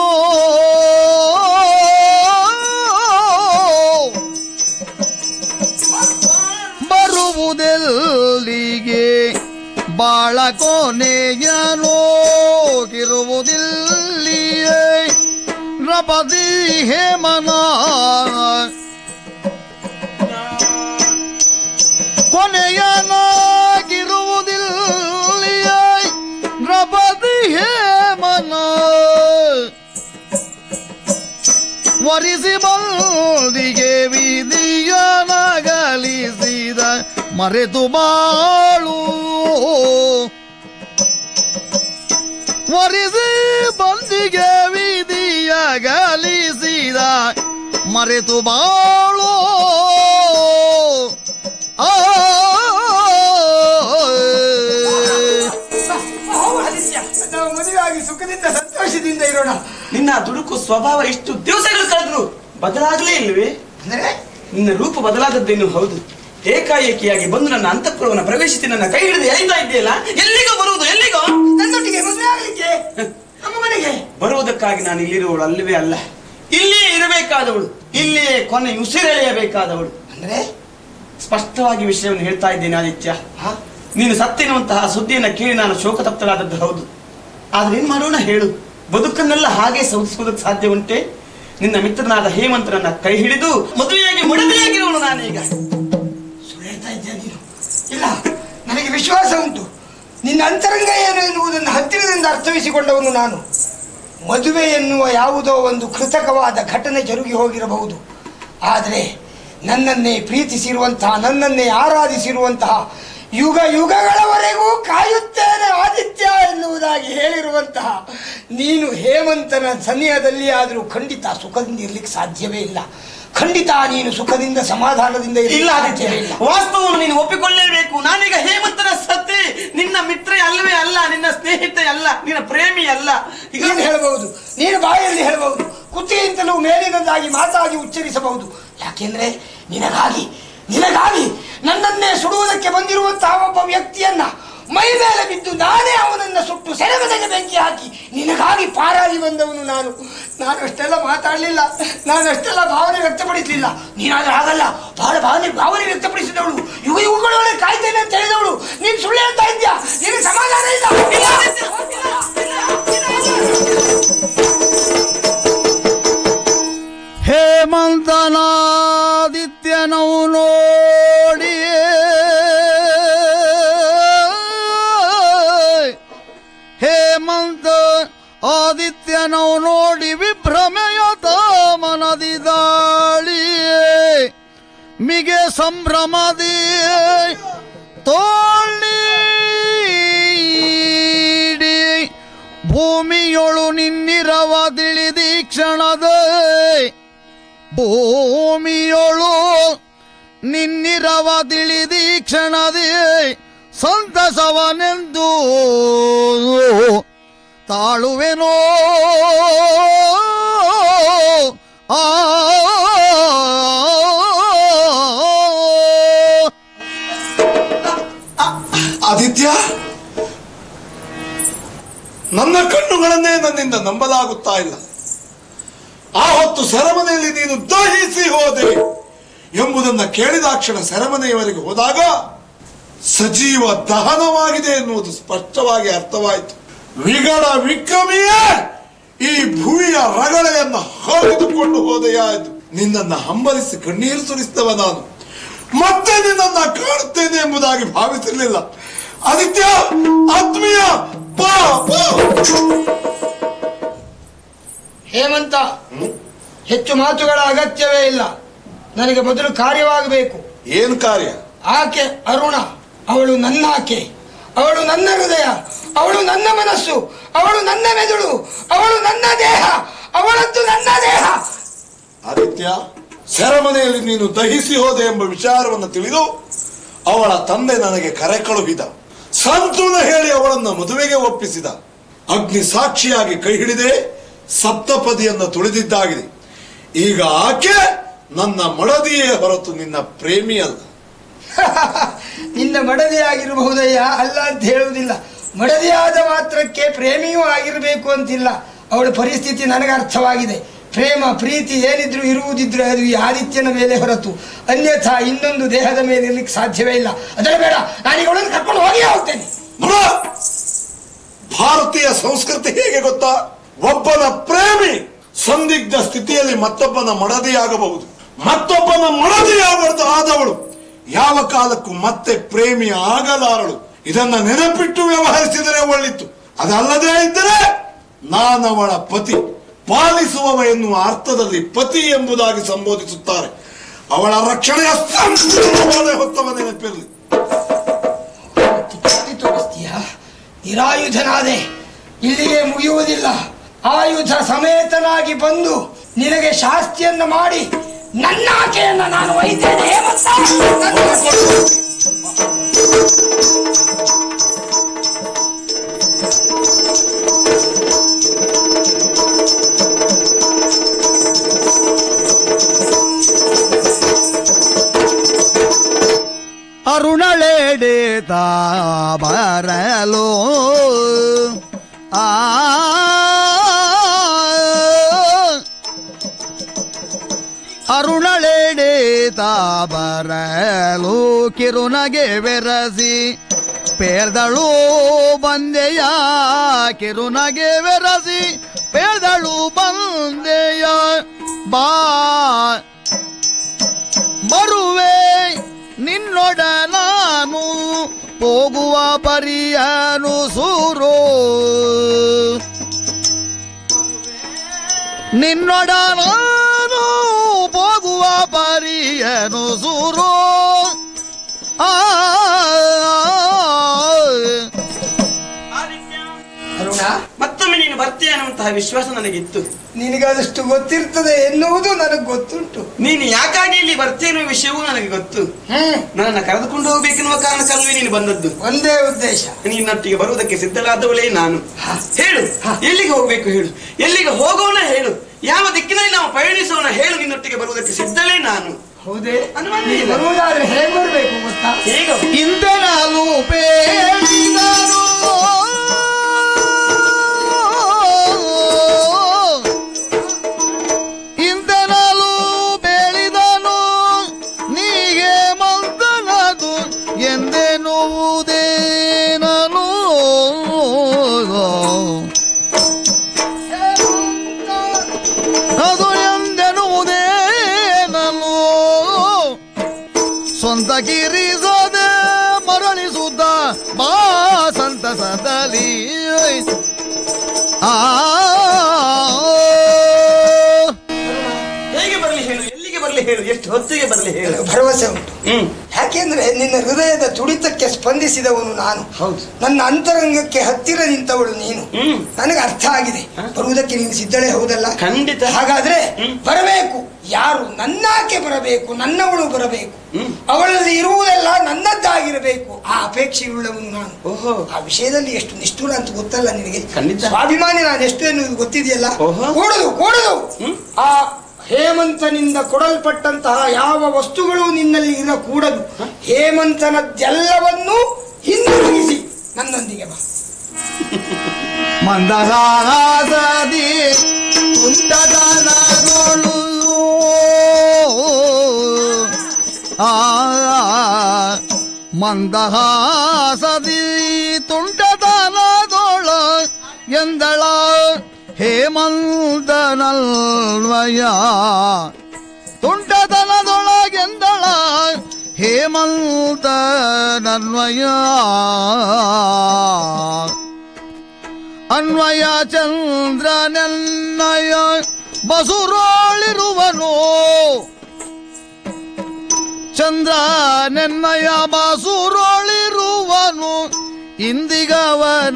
ಬರುವುದೆಲ್ಲಿಗೆ ಬಾಳ ಕೊನೆಯನು ಇರುವುದಿಲ್ಲಿಯೇ ನಪದಿ ಹೇಮನ ಕೊನೆಯನಾಗಿರುವುದಿಲ್ಲಿಯೇ ನಪದಿ ಹೇಮನ ವರಿಸಿ ಬಂದಿಗೆ ವಿಧಿಯನಗಲಿಸಿದ ಮರೆತು ಬಾಳು ವರಿಸಿ ಬಂದಿಗೆ ವಿಧಿಯಗಲಿಸಿದ ಮರೆತು ಬಾಳು ಆ ನಾವು ಮದುವೆಯಾಗಿ ಸುಖದಿಂದ ಸಂತೋಷದಿಂದ ಇರೋಣ. ನಿನ್ನ ದುಡುಕು ಸ್ವಭಾವ ಇಷ್ಟು ದಿವಸಗಳು ಕಳೆದ್ರು ಬದಲಾಗಲೇ ಇಲ್ವೇ? ಅಂದ್ರೆ ನಿನ್ನ ರೂಪ ಬದಲಾದದ್ದೇನು ಹೌದು. ಏಕಾಏಕಿಯಾಗಿ ಬಂದು ನನ್ನ ಅಂತಃಪುರವನ್ನು ಪ್ರವೇಶಿಸಿ ನನ್ನ ಕೈ ಹಿಡಿದು ಎಳಿತಾ ಇದ್ದೀಯಲ್ಲ, ಎಲ್ಲಿಗೋ ಬರುವುದು, ಎಲ್ಲಿಗೋ? ನನ್ನೊಟ್ಟಿಗೆ ಮದುವೆ ಆಗಲಿಕ್ಕೆ ನಮ್ಮ ಮನೆಗೆ ಬರುವುದಕ್ಕಾಗಿ ನಾನು ಇಲ್ಲಿರುವವಳು ಅಲ್ಲವೇ ಅಲ್ಲ, ಇಲ್ಲಿಯೇ ಇರಬೇಕಾದವಳು, ಇಲ್ಲಿಯೇ ಕೊನೆ ಉಸಿರೆಳೆಯಬೇಕಾದವಳು. ಅಂದ್ರೆ ಸ್ಪಷ್ಟವಾಗಿ ವಿಷಯವನ್ನು ಹೇಳ್ತಾ ಇದ್ದೇನೆ ಆದಿತ್ಯ. ನೀನು ಸತ್ತಿರುವಂತಹ ಸುದ್ದಿಯನ್ನು ಕೇಳಿ ನಾನು ಶೋಕತಪ್ತಳಾದದ್ದು ಹೌದು. ಆದ್ರೆ ಏನ್ ಮಾಡೋಣ ಹೇಳು, ಬದುಕನ್ನೆಲ್ಲ ಹಾಗೆ ಸೌಧಿಸುವುದಕ್ಕೆ ಸಾಧ್ಯ ಉಂಟೆ? ನಿನ್ನ ಮಿತ್ರನಾದ ಹೇಮಂತನನ್ನ ಕೈ ಹಿಡಿದು ಮದುವೆಯಾಗಿ ಮಡದಿಯಾಗಿರುವನು ನಾನೀಗ. ಸುಳ್ಳು ಹೇಳ್ತಾ ಇದ್ಯಾ ನೀನು? ಇಲ್ಲ, ನನಗೆ ವಿಶ್ವಾಸ ಉಂಟು. ನಿನ್ನ ಅಂತರಂಗ ಏನು ಎನ್ನುವುದನ್ನು ಹತ್ತಿರದಿಂದ ಅರ್ಥವಿಸಿಕೊಂಡವನು ನಾನು. ಮದುವೆ ಎನ್ನುವ ಯಾವುದೋ ಒಂದು ಕೃತಕವಾದ ಘಟನೆ ಜರುಗಿ ಹೋಗಿರಬಹುದು, ಆದರೆ ನನ್ನನ್ನೇ ಪ್ರೀತಿಸಿರುವಂತಹ, ನನ್ನನ್ನೇ ಆರಾಧಿಸಿರುವಂತಹ, ಯುಗ ಯುಗಗಳವರೆಗೂ ಕಾಯುತ್ತೇನೆ ಆದಿತ್ಯ ಎನ್ನುವುದಾಗಿ ಹೇಳಿರುವಂತಹ ನೀನು ಹೇಮಂತನ ಸನ್ನಿಹದಲ್ಲಿ ಆದರೂ ಖಂಡಿತ ಸುಖದಿಂದ ಇರ್ಲಿಕ್ಕೆ ಸಾಧ್ಯವೇ ಇಲ್ಲ. ಖಂಡಿತ ನೀನು ಸುಖದಿಂದ ಸಮಾಧಾನದಿಂದ ಇಲ್ಲ ಆದಿತ್ಯ, ವಾಸ್ತವವನ್ನು ನೀನು ಒಪ್ಪಿಕೊಳ್ಳಲೇಬೇಕು. ನಾನೀಗ ಹೇಮಂತನ ಸತಿ ನಿನ್ನ ಮಿತ್ರ ಅಲ್ಲವೇ ಅಲ್ಲ, ನಿನ್ನ ಸ್ನೇಹಿತೆ ಅಲ್ಲ, ನಿನ್ನ ಪ್ರೇಮಿ ಅಲ್ಲ. ನೀನು ಹೇಳಬಹುದು, ನೀನು ಬಾಯಲ್ಲಿ ಹೇಳಬಹುದು, ಕುತ್ತಿಗೆಯಿಂದಲೂ ಮೇಲಿನದ್ದಾಗಿ ಮಾತಾಗಿ ಉಚ್ಚರಿಸಬಹುದು. ಯಾಕೆಂದ್ರೆ ನಿನಗಾಗಿ ನಿನಗಾಗಿ ನನ್ನನ್ನೇ ಸುಡುವುದಕ್ಕೆ ಬಂದಿರುವಂತಹ ಒಬ್ಬ ವ್ಯಕ್ತಿಯನ್ನ ಮೈ ಮೇಲೆ ಬಿದ್ದು ನಾನೇ ಅವನನ್ನ ಸುಟ್ಟು ಸೆರೆಮನೆಗೆ ಬೆಂಕಿ ಹಾಕಿ ನಿನಗಾಗಿ ಪಾರಾಗಿ ಬಂದವನು ನಾನು. ನಾನು ಅಷ್ಟೆಲ್ಲ ಮಾತಾಡಲಿಲ್ಲ, ನಾನು ಅಷ್ಟೆಲ್ಲ ಭಾವನೆ ವ್ಯಕ್ತಪಡಿಸಲಿಲ್ಲ. ನೀನಾದ್ರೂ ಹಾಗಲ್ಲ, ಬಹಳ ಭಾವನೆ ಭಾವನೆ ವ್ಯಕ್ತಪಡಿಸಿದವಳು, ಯುಗ ಯುಗಗಳೊಳಗೆ ಕಾಯ್ತೇನೆ ಅಂತ ಹೇಳಿದವಳು. ನೀನು ಸುಳ್ಳು ಹೇಳ್ತಾ ಇದ್ಯಾ? ನಿನಗೆ ಸಮಾಧಾನ ಇಲ್ಲ. ಹೇಮಂತನಾದಿತ್ಯನೌ ನೋಡಿ ಹೇಮಂತ ಆದಿತ್ಯನೌ ನೋಡಿ ವಿಭ್ರಮೆಯತ ಮನದಿ ದಾಳಿಯೇ ಮಿಗೆ ಸಂಭ್ರಮದಿ ತೋಳಿ ಭೂಮಿಯೊಳು ನಿನ್ನಿರವ ತಿಳಿದಿ ಕ್ಷಣದ ಭೂಮಿಯೊಳು ನಿನ್ನಿರವ ತಿಳಿದಿ ಕ್ಷಣದಿ ಸಂತಸವನೆಂದು ತಾಳುವೆನೋ ಆ ಆದಿತ್ಯ, ನನ್ನ ಕಣ್ಣುಗಳನ್ನೇ ನನ್ನಿಂದ ನಂಬಲಾಗುತ್ತಾ ಇಲ್ಲ. ಆ ಹೊತ್ತು ಸೆರೆಮನೆಯಲ್ಲಿ ನೀನು ದಹಿಸಿ ಹೋದೆ ಎಂಬುದನ್ನು ಕೇಳಿದಾಕ್ಷಣ ಸೆರೆಮನೆಯವರೆಗೆ ಹೋದಾಗ ಸಜೀವ ದಹನವಾಗಿದೆ ಎನ್ನುವುದು ಸ್ಪಷ್ಟವಾಗಿ ಅರ್ಥವಾಯಿತು. ವಿಗಡ ವಿಕ್ರಮಿಯೇ ಈ ಭೂಮಿಯ ರಗಳೆಯನ್ನು ಹರಿದುಕೊಂಡು ಹೋದೆಯಾ ಎಂದು ನಿನ್ನನ್ನು ಹಂಬಲಿಸಿ ಕಣ್ಣೀರು ಸುರಿಸಿದವ ನಾನು. ಮತ್ತೆ ನಿನ್ನನ್ನ ಕಾಣುತ್ತೇನೆ ಎಂಬುದಾಗಿ ಭಾವಿಸಿರಲಿಲ್ಲ. ಆದಿತ್ಯ ಆತ್ಮೀಯ, ಬಾ ಬಾ. ಹೇಮಂತ, ಹೆಚ್ಚು ಮಾತುಗಳ ಅಗತ್ಯವೇ ಇಲ್ಲ. ನನಗೆ ಮೊದಲು ಕಾರ್ಯವಾಗಬೇಕು. ಏನು ಕಾರ್ಯ? ಆಕೆ ಅರುಣ, ಅವಳು ನನ್ನ ಆಕೆ, ಅವಳು ನನ್ನ ಹೃದಯ, ಅವಳು ನನ್ನ ಮನಸ್ಸು, ಅವಳು ನನ್ನ ಮೆದುಳು, ಅವಳು ನನ್ನ ದೇಹ, ಅವಳದ್ದು ನನ್ನ ದೇಹ. ಆದಿತ್ಯ, ಸೆರೆಮನೆಯಲ್ಲಿ ನೀನು ದಹಿಸಿ ಹೋದೆ ಎಂಬ ವಿಚಾರವನ್ನು ತಿಳಿದು ಅವಳ ತಂದೆ ನನಗೆ ಕರೆ ಕಳುಹಿದ. ಸಾಂತ್ವನ ಹೇಳಿ ಅವಳನ್ನು ಮದುವೆಗೆ ಒಪ್ಪಿಸಿದ. ಅಗ್ನಿ ಸಾಕ್ಷಿಯಾಗಿ ಕೈ ಹಿಡಿದೆ ಸಪ್ತಪದಿಯನ್ನು ತುಳಿದಿದ್ದಾಗಿದೆ. ಈಗ ಆಕೆ ನನ್ನ ಮಡದಿಯೇ ಹೊರತು ನಿನ್ನ ಪ್ರೇಮಿಯಲ್ಲ. ನಿನ್ನ ಮಡದಿಯಾಗಿರಬಹುದಯ್ಯ, ಅಲ್ಲ ಅಂತ ಹೇಳುವುದಿಲ್ಲ. ಮಡದಿಯಾದ ಮಾತ್ರಕ್ಕೆ ಪ್ರೇಮಿಯೂ ಆಗಿರಬೇಕು ಅಂತಿಲ್ಲ. ಅವಳ ಪರಿಸ್ಥಿತಿ ನನಗೆ ಅರ್ಥವಾಗಿದೆ. ಪ್ರೇಮ ಪ್ರೀತಿ ಏನಿದ್ರು ಇರುವುದಿದ್ರೆ ಅದು ಈ ಆದಿತ್ಯನ ಮೇಲೆ ಹೊರತು ಅನ್ಯಥಾ ಇನ್ನೊಂದು ದೇಹದ ಮೇಲೆ ಇರ್ಲಿಕ್ಕೆ ಸಾಧ್ಯವೇ ಇಲ್ಲ. ಅದರ ಬೇಡ, ನಾನೀಗ ಅವಳನ್ನು ಕರ್ಕೊಂಡು ಹೋಗಿ ಹೋಗ್ತೇನೆ. ಭಾರತೀಯ ಸಂಸ್ಕೃತಿ ಹೇಗೆ ಗೊತ್ತಾ? ಒಬ್ಬನ ಪ್ರೇಮಿ ಸಂದಿಗ್ಧ ಸ್ಥಿತಿಯಲ್ಲಿ ಮತ್ತೊಬ್ಬನ ಮಡದಿಯಾಗಬಹುದು, ಮತ್ತೊಬ್ಬನ ಮಡದಿಯಾಗಬಾರದು ಆದವಳು ಯಾವ ಕಾಲಕ್ಕೂ ಮತ್ತೆ ಪ್ರೇಮಿ ಆಗಲಾರಳು. ಇದನ್ನ ನೆನಪಿಟ್ಟು ವ್ಯವಹರಿಸಿದರೆ ಒಳ್ಳಿತ್ತು. ಅದಲ್ಲದೆ ಇದ್ದರೆ ನಾನವಳ ಪತಿ, ಪಾಲಿಸುವವ ಎನ್ನುವ ಅರ್ಥದಲ್ಲಿ ಪತಿ ಎಂಬುದಾಗಿ ಸಂಬೋಧಿಸುತ್ತಾರೆ. ಅವಳ ರಕ್ಷಣೆಯ ಹೊತ್ತವ ನೆನಪಿರಲಿ. ತೋರಿಸ್ತೀಯಾ? ನಿರಾಯುಧನಾದೆ, ಇಲ್ಲಿಗೆ ಮುಗಿಯುವುದಿಲ್ಲ. ಆಯುಧ ಸಮೇತನಾಗಿ ಬಂದು ನಿನಗೆ ಶಾಸ್ತಿಯನ್ನು ಮಾಡಿ ನನ್ನ ಆಕೆಯನ್ನು ನಾನು ಒಯ್ತೇನೆ. ಅರುಣಳೆಡೆ ಬರಲು ಆ ಅರುಣಳೆಡೆ ಬರಲು ಕಿರುನಗೆ ಬೆರಸಿ ಪೇರ್ದಳು ಬಂದೆಯ, ಕಿರುನಗೆ ಬೆರಸಿ ಪೇರ್ದಳು ಬಂದೆಯ. ಬಾ ಬರುವೆ ನಿನ್ನೊಡ ನಾನು ಹೋಗುವ ಪರಿಯನು ಸೂರೋ, ನಿನ್ನೊಡ ನಾನು ಹೋಗುವ ಪರಿಯನು ಸೂರೋ. ಆ ಅರುಣ, ಮತ್ತೊಮ್ಮೆ ನೀನು ಬರ್ತೀಯ ಅನ್ನುವಂತಹ ವಿಶ್ವಾಸ ನನಗಿತ್ತು. ನಿನಗದಷ್ಟು ಗೊತ್ತಿರ್ತದೆ ಎನ್ನುವುದು ನನಗೆ ಗೊತ್ತುಂಟು. ನೀನು ಯಾಕಾಗಿ ಇಲ್ಲಿ ಬರ್ತೀಯ ಅನ್ನೋ ವಿಷಯವೂ ನನಗೆ ಗೊತ್ತು. ಹ್ಮ್ ನನ್ನನ್ನು ಕರೆದುಕೊಂಡು ಹೋಗ್ಬೇಕೆನ್ನುವ ಕಾರಣಕ್ಕಲ್ಲವೇ ನೀನು ಬಂದದ್ದು. ಒಂದೇ ಉದ್ದೇಶ, ನಿನ್ನೊಟ್ಟಿಗೆ ಬರುವುದಕ್ಕೆ ಸಿದ್ಧರಾದವಳೇ ನಾನು. ಹೇಳು, ಎಲ್ಲಿಗೆ ಹೋಗ್ಬೇಕು ಹೇಳು, ಎಲ್ಲಿಗೆ ಹೋಗೋಣ ಹೇಳು, ಯಾವ ದಿಕ್ಕಿನಲ್ಲಿ ನಾವು ಪಯಣಿಸೋಣ ಹೇಳು. ನಿನ್ನೊಟ್ಟಿಗೆ ಬರುವುದಕ್ಕೆ ಸಿದ್ಧಳೇ ನಾನು. ಹೌದೇ? ಅನುಮಾನ ಇಲ್ಲ. ಬರುವುದಾದ್ರೆ ಹೇಗೆ ಬರಬೇಕು ಗೊತ್ತಾ? ಹೇಗ ಇಂತೆ ನಾನು ಬೇಡಿದರು ಇಂತೆನಲು ಬೇಳಿದನು ನೀಗೆ ಮಂದನದು ಎಂದೆನ್ನುವುದೇ ನಾನು. ಅದು ಎಂದೆನ್ನುವುದೇ ನಾನು. ಸ್ವಂತ ಗಿರಿಸದೆ ಮರಳಿಸುತ್ತ ಬಾ ಸಂತಸದಲ್ಲಿ ಆ ಹೇಗೆ ಬರಲಿ ಹೇಳು, ಎಲ್ಲಿಗೆ ಬರಲಿ ಹೇಳು, ಎಷ್ಟು ಹೊತ್ತಿಗೆ ಬರಲಿ ಹೇಳು. ಭರವಸೆ ಉಂಟು. ಹ್ಮ್ ಯಾಕೆಂದ್ರೆ ನಿನ್ನ ಹೃದಯದ ತುಡಿತಕ್ಕೆ ಸ್ಪಂದಿಸಿದವನು ನಾನು. ಹೌದು. ನನ್ನ ಅಂತರಂಗಕ್ಕೆ ಹತ್ತಿರ ನಿಂತವಳು ನೀನು. ಹ್ಮ್. ನನಗೆ ಅರ್ಥ ಆಗಿದೆ. ಬರುವುದಕ್ಕೆ ನೀನು ಸಿದ್ಧಳೇ ಹೌದಲ್ಲ? ಖಂಡಿತ. ಹಾಗಾದ್ರೆ ಹ್ಮ್. ಬರಬೇಕು. ಯಾರು ನನ್ನಾಕೆ ಬರಬೇಕು, ನನ್ನವಳು ಬರಬೇಕು. ಹ್ಮ್. ಅವಳಲ್ಲಿ ಇರುವುದೆಲ್ಲ ನನ್ನದ್ದಾಗಿರಬೇಕು. ಆ ಅಪೇಕ್ಷೆಯುಳ್ಳವನು ನಾನು. ಓಹೋ. ಆ ವಿಷಯದಲ್ಲಿ ಎಷ್ಟು ನಿಷ್ಠುರ ಅಂತ ಗೊತ್ತಲ್ಲ ನಿನಗೆ? ಖಂಡಿತ. ಸ್ವಾಭಿಮಾನಿ ನಾನು ಎಷ್ಟು ಎನ್ನುವುದು ಗೊತ್ತಿದೆಯಲ್ಲ? ಓಹೋ. ಕೂಡದು ಕೂಡದು ಹ್ಮ್. ಆ ಹೇಮಂತನಿಂದ ಕೊಡಲ್ಪಟ್ಟಂತಹ ಯಾವ ವಸ್ತುಗಳು ನಿನ್ನಲ್ಲಿ ಇರಕೂಡದು. ಹೇಮಂತನದ್ದೆಲ್ಲವನ್ನೂ ಹಿಂದಿರುಗಿಸಿ ನನ್ನೊಂದಿಗೆ ಬಾ. ಮಂದಹಾಸದಿ ಕುಂಟದನಗಳು ಆ ಮಂದಹಾಸದಿ ತುಂಟದನದೊಳ ಎಂದಳ ಹೇಮಂತನಲ್ವಯ, ತುಂಟತನದೊಳಗೆಂದಳ ಹೇಮಂತನನ್ವಯ. ಅನ್ವಯ ಚಂದ್ರನೆನ್ನಯ ಬಸುರೋಳಿರುವನು, ಚಂದ್ರನೆನ್ನಯ ಬಸುರೋಳಿರುವನು ಇಂದಿಗ ಎಂದಿಗವನ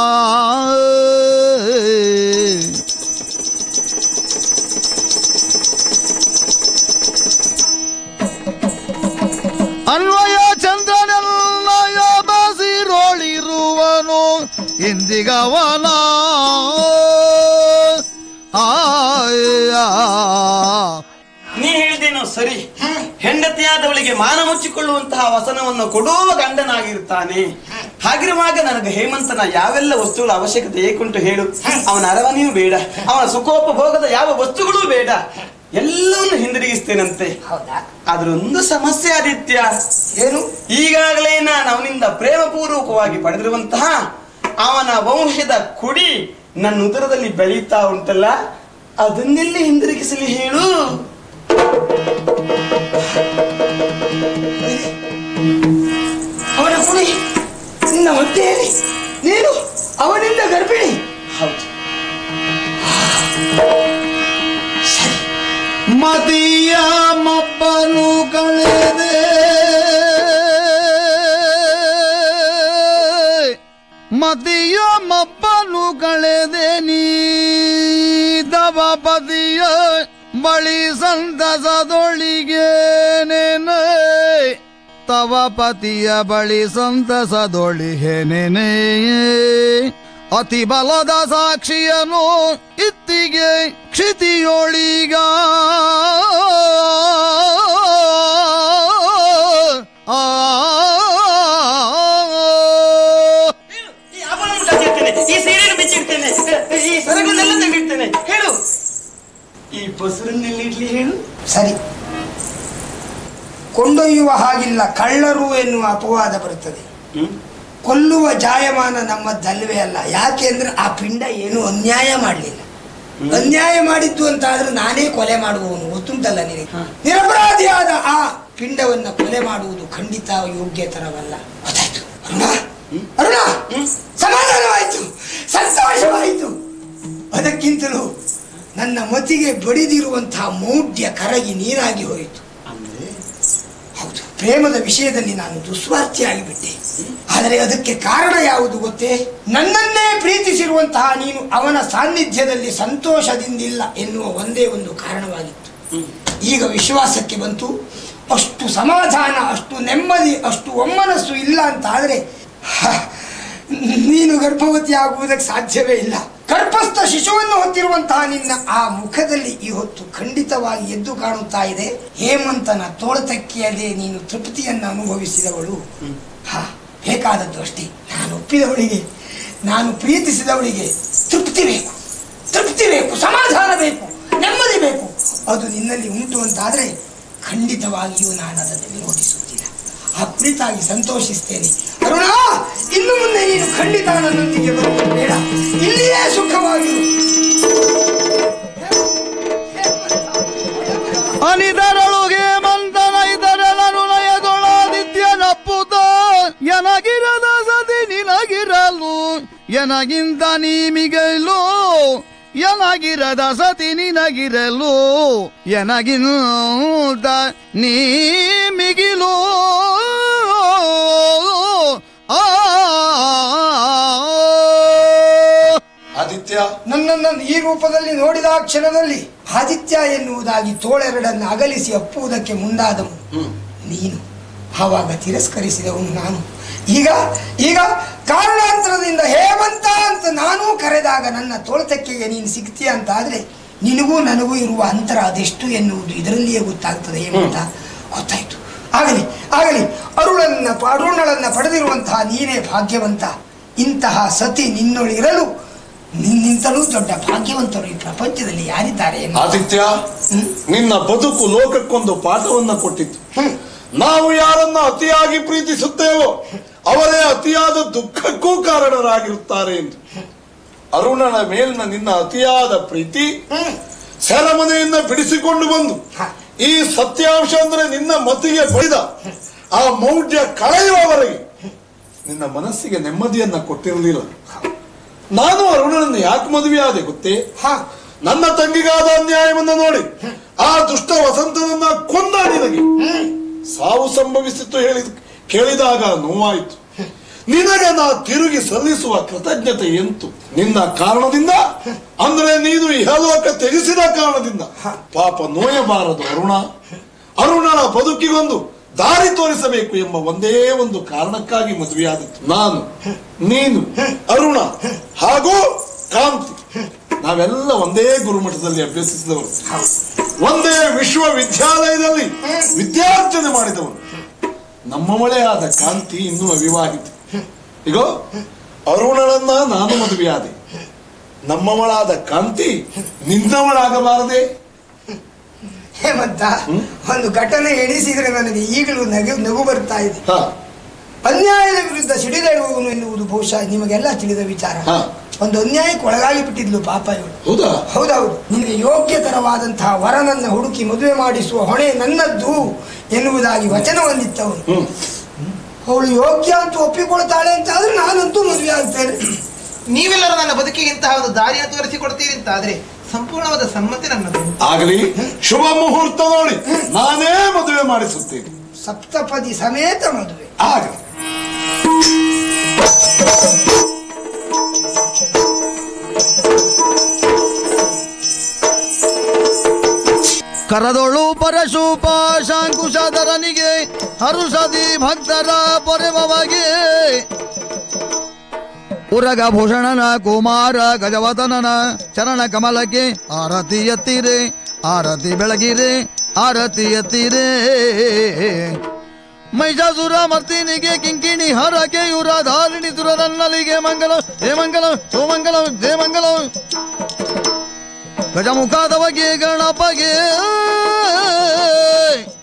ಅನ್ವಯ ಚಂದ್ರನೆಲ್ಲಯ ಬಸಿರೋಳಿರುವನು ಎಂದಿಗವನ ನೀ ಹೇಳಿದೇನೋ ಸರಿ. ಹೆಂಡತಿಯಾದವಳಿಗೆ ಮಾನ ಮುಚ್ಚಿಕೊಳ್ಳುವಂತಹ ವಸನವನ್ನು ಕೊಡುವ ಗಂಡನಾಗಿರುತ್ತಾನೆ. ಹಾಗಿರುವಾಗ ನನಗೆ ಹೇಮಂತನ ಯಾವೆಲ್ಲ ವಸ್ತುಗಳ ಅವಶ್ಯಕತೆ ಏಕುಂಟು ಹೇಳು. ಅವನ ಅರವನೆಯೂ ಬೇಡ, ಅವನ ಸುಖೋಪಭೋಗದ ಯಾವ ವಸ್ತುಗಳೂ ಬೇಡ, ಎಲ್ಲವನ್ನು ಹಿಂದಿರುಗಿಸ್ತೇನಂತೆ. ಆದ್ರೆ ಒಂದು ಸಮಸ್ಯೆ ಆದಿತ್ಯ. ಏನು? ಈಗಾಗಲೇ ನಾನು ಅವನಿಂದ ಪ್ರೇಮ ಪೂರ್ವಕವಾಗಿ ಪಡೆದಿರುವಂತಹ ಅವನ ವಂಶದ ಕುಡಿ ನನ್ನ ಉದರದಲ್ಲಿ ಬೆಳೀತಾ ಉಂಟಲ್ಲ, ಅದನ್ನೆಲ್ಲಿ ಹಿಂದಿರುಗಿಸಲಿ ಹೇಳು. ಅವನ ಕುಡಿ ನಿನ್ನ ಹೊಟ್ಟೆಯಲ್ಲಿ, ನೀನು ಅವನಿಂದ ಗರ್ಭಿಣಿ. ಹೌದು. ಮದಿಯ ಮಬ್ಬನು ಕಳೆದೆ ಮದಿಯ ಮಬ್ಬನು ಕಳೆದೆ ನೀ ದವಪದಿಯ ಬಳಿ ಸಂತಸದೊಳಿಗೆ ನೆನೆ ತವ ಪತಿಯ ಬಳಿ ಸಂತಸದೊಳಿಗೆ ನೆನೆ ಅತಿ ಬಲದ ಸಾಕ್ಷಿಯನು ಇತ್ತಿಗೆ ಕ್ಷಿತಿಯೊಳಿಗ ಈ ಸೀರೆಯನ್ನು ಬಿಚ್ಚಿಡ್ತೇನೆ, ಈ ಸರಗಳನ್ನೆಲ್ಲ ತಂದಿಡ್ತೇನೆ ಹೇಳು. ಈ ಬಸರನ್ನೆಲ್ಲ ಇಡ್ಲಿ ಹೇಳು. ಸರಿ, ಕೊಂಡೊಯ್ಯುವ ಹಾಗಿಲ್ಲ, ಕಳ್ಳರು ಎನ್ನುವ ಅಪವಾದ ಬರುತ್ತದೆ. ಕೊಲ್ಲುವ ಜಾಯಮಾನ ನಮ್ಮದ್ದಲ್ವೇ ಅಲ್ಲ. ಯಾಕೆ ಅಂದ್ರೆ ಆ ಪಿಂಡ ಏನು ಅನ್ಯಾಯ ಮಾಡಲಿಲ್ಲ. ಅನ್ಯಾಯ ಮಾಡಿದ್ದು ಅಂತ ಆದ್ರೆ ನಾನೇ ಕೊಲೆ ಮಾಡುವವನು, ಗೊತ್ತುಂಟಲ್ಲ ನಿನಗೆ. ನಿರಪರಾಧಿಯಾದ ಆ ಪಿಂಡವನ್ನ ಕೊಲೆ ಮಾಡುವುದು ಖಂಡಿತ ಯೋಗ್ಯತರವಲ್ಲ. ಗೊತ್ತಾಯ್ತು ಅರುಣ? ಅರುಣ, ಸಮಾಧಾನವಾಯಿತು, ಸಂತೋಷವಾಯಿತು. ಅದಕ್ಕಿಂತಲೂ ನನ್ನ ಮತಿಗೆ ಬಡಿದಿರುವಂತಹ ಮೌಢ್ಯ ಕರಗಿ ನೀರಾಗಿ ಹೋಯಿತು. ಹೌದು, ಪ್ರೇಮದ ವಿಷಯದಲ್ಲಿ ನಾನು ದುಸ್ವಾರ್ಥಿಯಾಗಿ ಬಿಟ್ಟೆ. ಆದರೆ ಅದಕ್ಕೆ ಕಾರಣ ಯಾವುದು ಗೊತ್ತೇ? ನನ್ನನ್ನೇ ಪ್ರೀತಿಸಿರುವಂತಹ ನೀನು ಅವನ ಸಾನ್ನಿಧ್ಯದಲ್ಲಿ ಸಂತೋಷದಿಂದಿಲ್ಲ ಎನ್ನುವ ಒಂದೇ ಒಂದು ಕಾರಣವಾಗಿತ್ತು. ಈಗ ವಿಶ್ವಾಸಕ್ಕೆ ಬಂತು. ಅಷ್ಟು ಸಮಾಧಾನ, ಅಷ್ಟು ನೆಮ್ಮದಿ, ಅಷ್ಟು ಒಮ್ಮನಸ್ಸು ಇಲ್ಲ ಅಂತ ಆದರೆ ನೀನು ಗರ್ಭವತಿ ಆಗುವುದಕ್ಕೆ ಸಾಧ್ಯವೇ ಇಲ್ಲ. ಗರ್ಭಸ್ಥ ಶಿಶುವನ್ನು ಹೊತ್ತಿರುವಂತಹ ನಿನ್ನ ಆ ಮುಖದಲ್ಲಿ ಈ ಹೊತ್ತು ಖಂಡಿತವಾಗಿ ಎದ್ದು ಕಾಣುತ್ತಾ ಇದೆ ಹೇಮಂತನ ತೋಳತಕ್ಕಿಯದೇ ನೀನು ತೃಪ್ತಿಯನ್ನು ಅನುಭವಿಸಿದವಳು. ಹಾ, ಬೇಕಾದದ್ದು ಅಷ್ಟೇ. ನಾನು ಒಪ್ಪಿದವಳಿಗೆ, ನಾನು ಪ್ರೀತಿಸಿದವಳಿಗೆ ತೃಪ್ತಿ ಬೇಕು, ತೃಪ್ತಿ ಬೇಕು, ಸಮಾಧಾನ ಬೇಕು, ನೆಮ್ಮದಿ ಬೇಕು. ಅದು ನಿನ್ನಲ್ಲಿ ಉಂಟು ಅಂತಾದ್ರೆ ಖಂಡಿತವಾಗಿಯೂ ನಾನು ಅದನ್ನು ವಿರೋಧಿಸುತ್ತಿಲ್ಲ. ಆ ಕುರಿತಾಗಿ ಸಂತೋಷಿಸ್ತೇನೆ. ಅರುಣ, ಇನ್ನು ಮುಂದೆ ನೀನು ಖಂಡಿತ ನನ್ನೊಂದಿಗೆ ಬರುವುದು ಬೇಡ. ಇಲ್ಲಿಯೇ ಸುಖವಾಗಿ ಅನಿದರೊಳಗೆ ಮಂತನ ಇದರಳನು ನಯದೊಳಾದಿತ್ಯನಪ್ಪುತ ಎನಗಿರದ ಸತಿ ನಿನಗಿರಲು ಎನಗಿಂತ ನೀಮಿಗಲು ಎನಗಿರದ ಸತಿ ನಿನಗಿರಲು ಎನಗಿಂತ ನೀಮಿಗಿಲು ಆದಿತ್ಯ, ನನ್ನನ್ನು ಈ ರೂಪದಲ್ಲಿ ನೋಡಿದ ಕ್ಷಣದಲ್ಲಿ ಆದಿತ್ಯ ಎನ್ನುವುದಾಗಿ ತೋಳೆರಡನ್ನು ಅಗಲಿಸಿ ಅಪ್ಪುವುದಕ್ಕೆ ಮುಂದಾದವನು ನೀನು. ಆವಾಗ ತಿರಸ್ಕರಿಸಿದವನು ನಾನು. ಈಗ ಈಗ ಕಾರಣಾಂತರದಿಂದ ಹೇಮಂತ ಅಂತ ನಾನೂ ಕರೆದಾಗ ನನ್ನ ತೋಳ್ತಕ್ಕೆಗೆ ನೀನು ಸಿಗ್ತೀಯ ಅಂತ ಆದ್ರೆ ನಿನಗೂ ನನಗೂ ಇರುವ ಅಂತರ ಅದೆಷ್ಟು ಎನ್ನುವುದು ಇದರಲ್ಲಿಯೇ ಗೊತ್ತಾಗ್ತದೆ. ಹೇಮಂತ, ಗೊತ್ತಾಯ್ತು. ಆಗಲಿ ಆಗಲಿ, ಅರುಳನ್ನ ಅರುಣಳನ್ನ ಪಡೆದಿರುವಂತಹ ನೀನೇ ಭಾಗ್ಯವಂತ. ಇಂತಹ ಸತಿ ನಿನ್ನೊಳಿರಲು ನಿನ್ನಿಂತಲೂ ದೊಡ್ಡ ಭಾಗ್ಯವಂತರು ಈ ಪ್ರಪಂಚದಲ್ಲಿ ಯಾರಿದ್ದಾರೆ? ಆದಿತ್ಯ, ನಿನ್ನ ಬದುಕು ಲೋಕಕ್ಕೊಂದು ಪಾಠವನ್ನ ಕೊಟ್ಟಿತ್ತು. ನಾವು ಯಾರನ್ನ ಅತಿಯಾಗಿ ಪ್ರೀತಿಸುತ್ತೇವೋ ಅವರೇ ಅತಿಯಾದ ದುಃಖಕ್ಕೂ ಕಾರಣರಾಗಿರುತ್ತಾರೆ ಎಂದು. ಅರುಣನ ಮೇಲಿನ ನಿನ್ನ ಅತಿಯಾದ ಪ್ರೀತಿ ಸೆರೆಮನೆಯಿಂದ ಬಿಡಿಸಿಕೊಂಡು ಬಂದು ಈ ಸತ್ಯಾಂಶ ಅಂದ್ರೆ ನಿನ್ನ ಮತಿಗೆ ಬೈದ ಆ ಮೌಢ್ಯ ಕಳೆಯುವವರೆಗೆ ನಿನ್ನ ಮನಸ್ಸಿಗೆ ನೆಮ್ಮದಿಯನ್ನ ಕೊಟ್ಟಿರಲಿಲ್ಲ. ನಾನು ಅರುಣನನ್ನು ಯಾಕೆ ಮದುವೆಯಾದೆ ಗೊತ್ತೇ? ನನ್ನ ತಂಗಿಗಾದ ಅನ್ಯಾಯವನ್ನು ನೋಡಿ ಆ ದುಷ್ಟ ವಸಂತನನ್ನ ಕೊಂದ ನಿನಗೆ ಸಾವು ಸಂಭವಿಸಿತ್ತು ಹೇಳಿದ ಕೇಳಿದಾಗ ನೋವಾಯಿತು. ನಿನಗೆ ನಾ ತಿರುಗಿ ಸಲ್ಲಿಸುವ ಕೃತಜ್ಞತೆ ಎಂತು? ನಿನ್ನ ಕಾರಣದಿಂದ, ಅಂದ್ರೆ ನೀನು ಇಹಲೋಕ ತ್ಯಜಿಸಿದ ಕಾರಣದಿಂದ ಪಾಪ ನೋಯಬಾರದು ಅರುಣ. ಅರುಣನ ಬದುಕಿಗೊಂದು ದಾರಿ ತೋರಿಸಬೇಕು ಎಂಬ ಒಂದೇ ಒಂದು ಕಾರಣಕ್ಕಾಗಿ ಮದುವೆಯಾದದ್ದು ನಾನು, ನೀನು, ಅರುಣ ಹಾಗೂ ಕಾಂತಿ. ನಾವೆಲ್ಲ ಒಂದೇ ಗುರುಮಠದಲ್ಲಿ ಅಭ್ಯಸಿಸಿದವರು, ಒಂದೇ ವಿಶ್ವವಿದ್ಯಾಲಯದಲ್ಲಿ ವಿದ್ಯಾರ್ಜನೆ ಮಾಡಿದವರು. ನಮ್ಮವಳೇ ಆದ ಕಾಂತಿ ಇನ್ನೂ ಅವಿವಾಹಿತ. ಈಗ ಅರುಣಳನ್ನ ನಾನು ಮದುವೆಯಾದೆ, ನಮ್ಮವಳಾದ ಕಾಂತಿ ನಿನ್ನವಳಾಗಬಾರದೆ? ಹೇಮಂತ, ಒಂದು ಘಟನೆ ಎಣಿಸಿದ್ರೆ ನನಗೆ ಈಗಲೂ ನಗು ನಗು ಬರ್ತಾ ಇದೆ. ಅನ್ಯಾಯದ ವಿರುದ್ಧ ಸಿಡಿದೇಳುವವನು ಎನ್ನುವುದು ಬಹುಶಃ ನಿಮಗೆಲ್ಲ ತಿಳಿದ ವಿಚಾರ. ಒಂದು ಅನ್ಯಾಯಕ್ಕೆ ಒಳಗಾಗಿ ಬಿಟ್ಟಿದ್ಲು ಪಾಪ ಇವಳು. ಹೌದಾ? ಹೌದೌದು. ನಿನಗೆ ಯೋಗ್ಯತರವಾದಂತಹ ವರನನ್ನ ಹುಡುಕಿ ಮದುವೆ ಮಾಡಿಸುವ ಹೊಣೆ ನನ್ನದ್ದು ಎನ್ನುವುದಾಗಿ ವಚನವನ್ನಿತ್ತವನು. ಅವಳು ಯೋಗ್ಯ ಅಂತ ಒಪ್ಪಿಕೊಳ್ತಾಳೆ ಅಂತ ಆದ್ರೆ ನಾನಂತೂ ಮದುವೆ ಆಗ್ತೇನೆ. ನೀವೆಲ್ಲರೂ ನನ್ನ ಬದುಕಿಗೆ ಇಂತಹ ಒಂದು ದಾರಿಯನ್ನು ತೋರಿಸಿಕೊಡ್ತೀರಿ ಅಂತ ಆದ್ರೆ ಸಂಪೂರ್ಣವಾದ ಸಮ್ಮತಿ ನನ್ನದು. ಆಗಲಿ, ಶುಭ ಮುಹೂರ್ತ ನೋಡಿ ನಾನೇ ಮದುವೆ ಮಾಡಿಸುತ್ತೇನೆ. ಸಪ್ತಪದಿ ಸಮೇತ ಮದುವೆ ಆಗಲಿ. ಕರದೊಳು ಪರಶೂಪ ಶಾಂಕುಶಾಧರನಿಗೆ ಹರುಷದಿ ಭಕ್ತರ ಪೊರೆಮವಾಗಿ ಉರಗ ಭೂಷಣನ ಕುಮಾರ ಗಜವದನನ ಚರಣ ಕಮಲಕ್ಕೆ ಆರತಿ ಎತ್ತಿರೆ, ಆರತಿ ಬೆಳಗಿರೆ, ಆರತಿ ಎತ್ತಿರೆ. ಮೈಷಾಸುರ ಮರ್ತಿನಿಗೆ ಕಿಂಕಿಣಿ ಹರಕೆ ಯುರ ಧಾರಿಣಿ ತುರರನ್ನಲಿಗೆ ಮಂಗಲ ಹೇ ಮಂಗಲ ಸೋಮಂಗಲ ಜಯ ಮಂಗಲ. ಗಜಮುಖಾದವಗೆ ಗಣಪಗೆ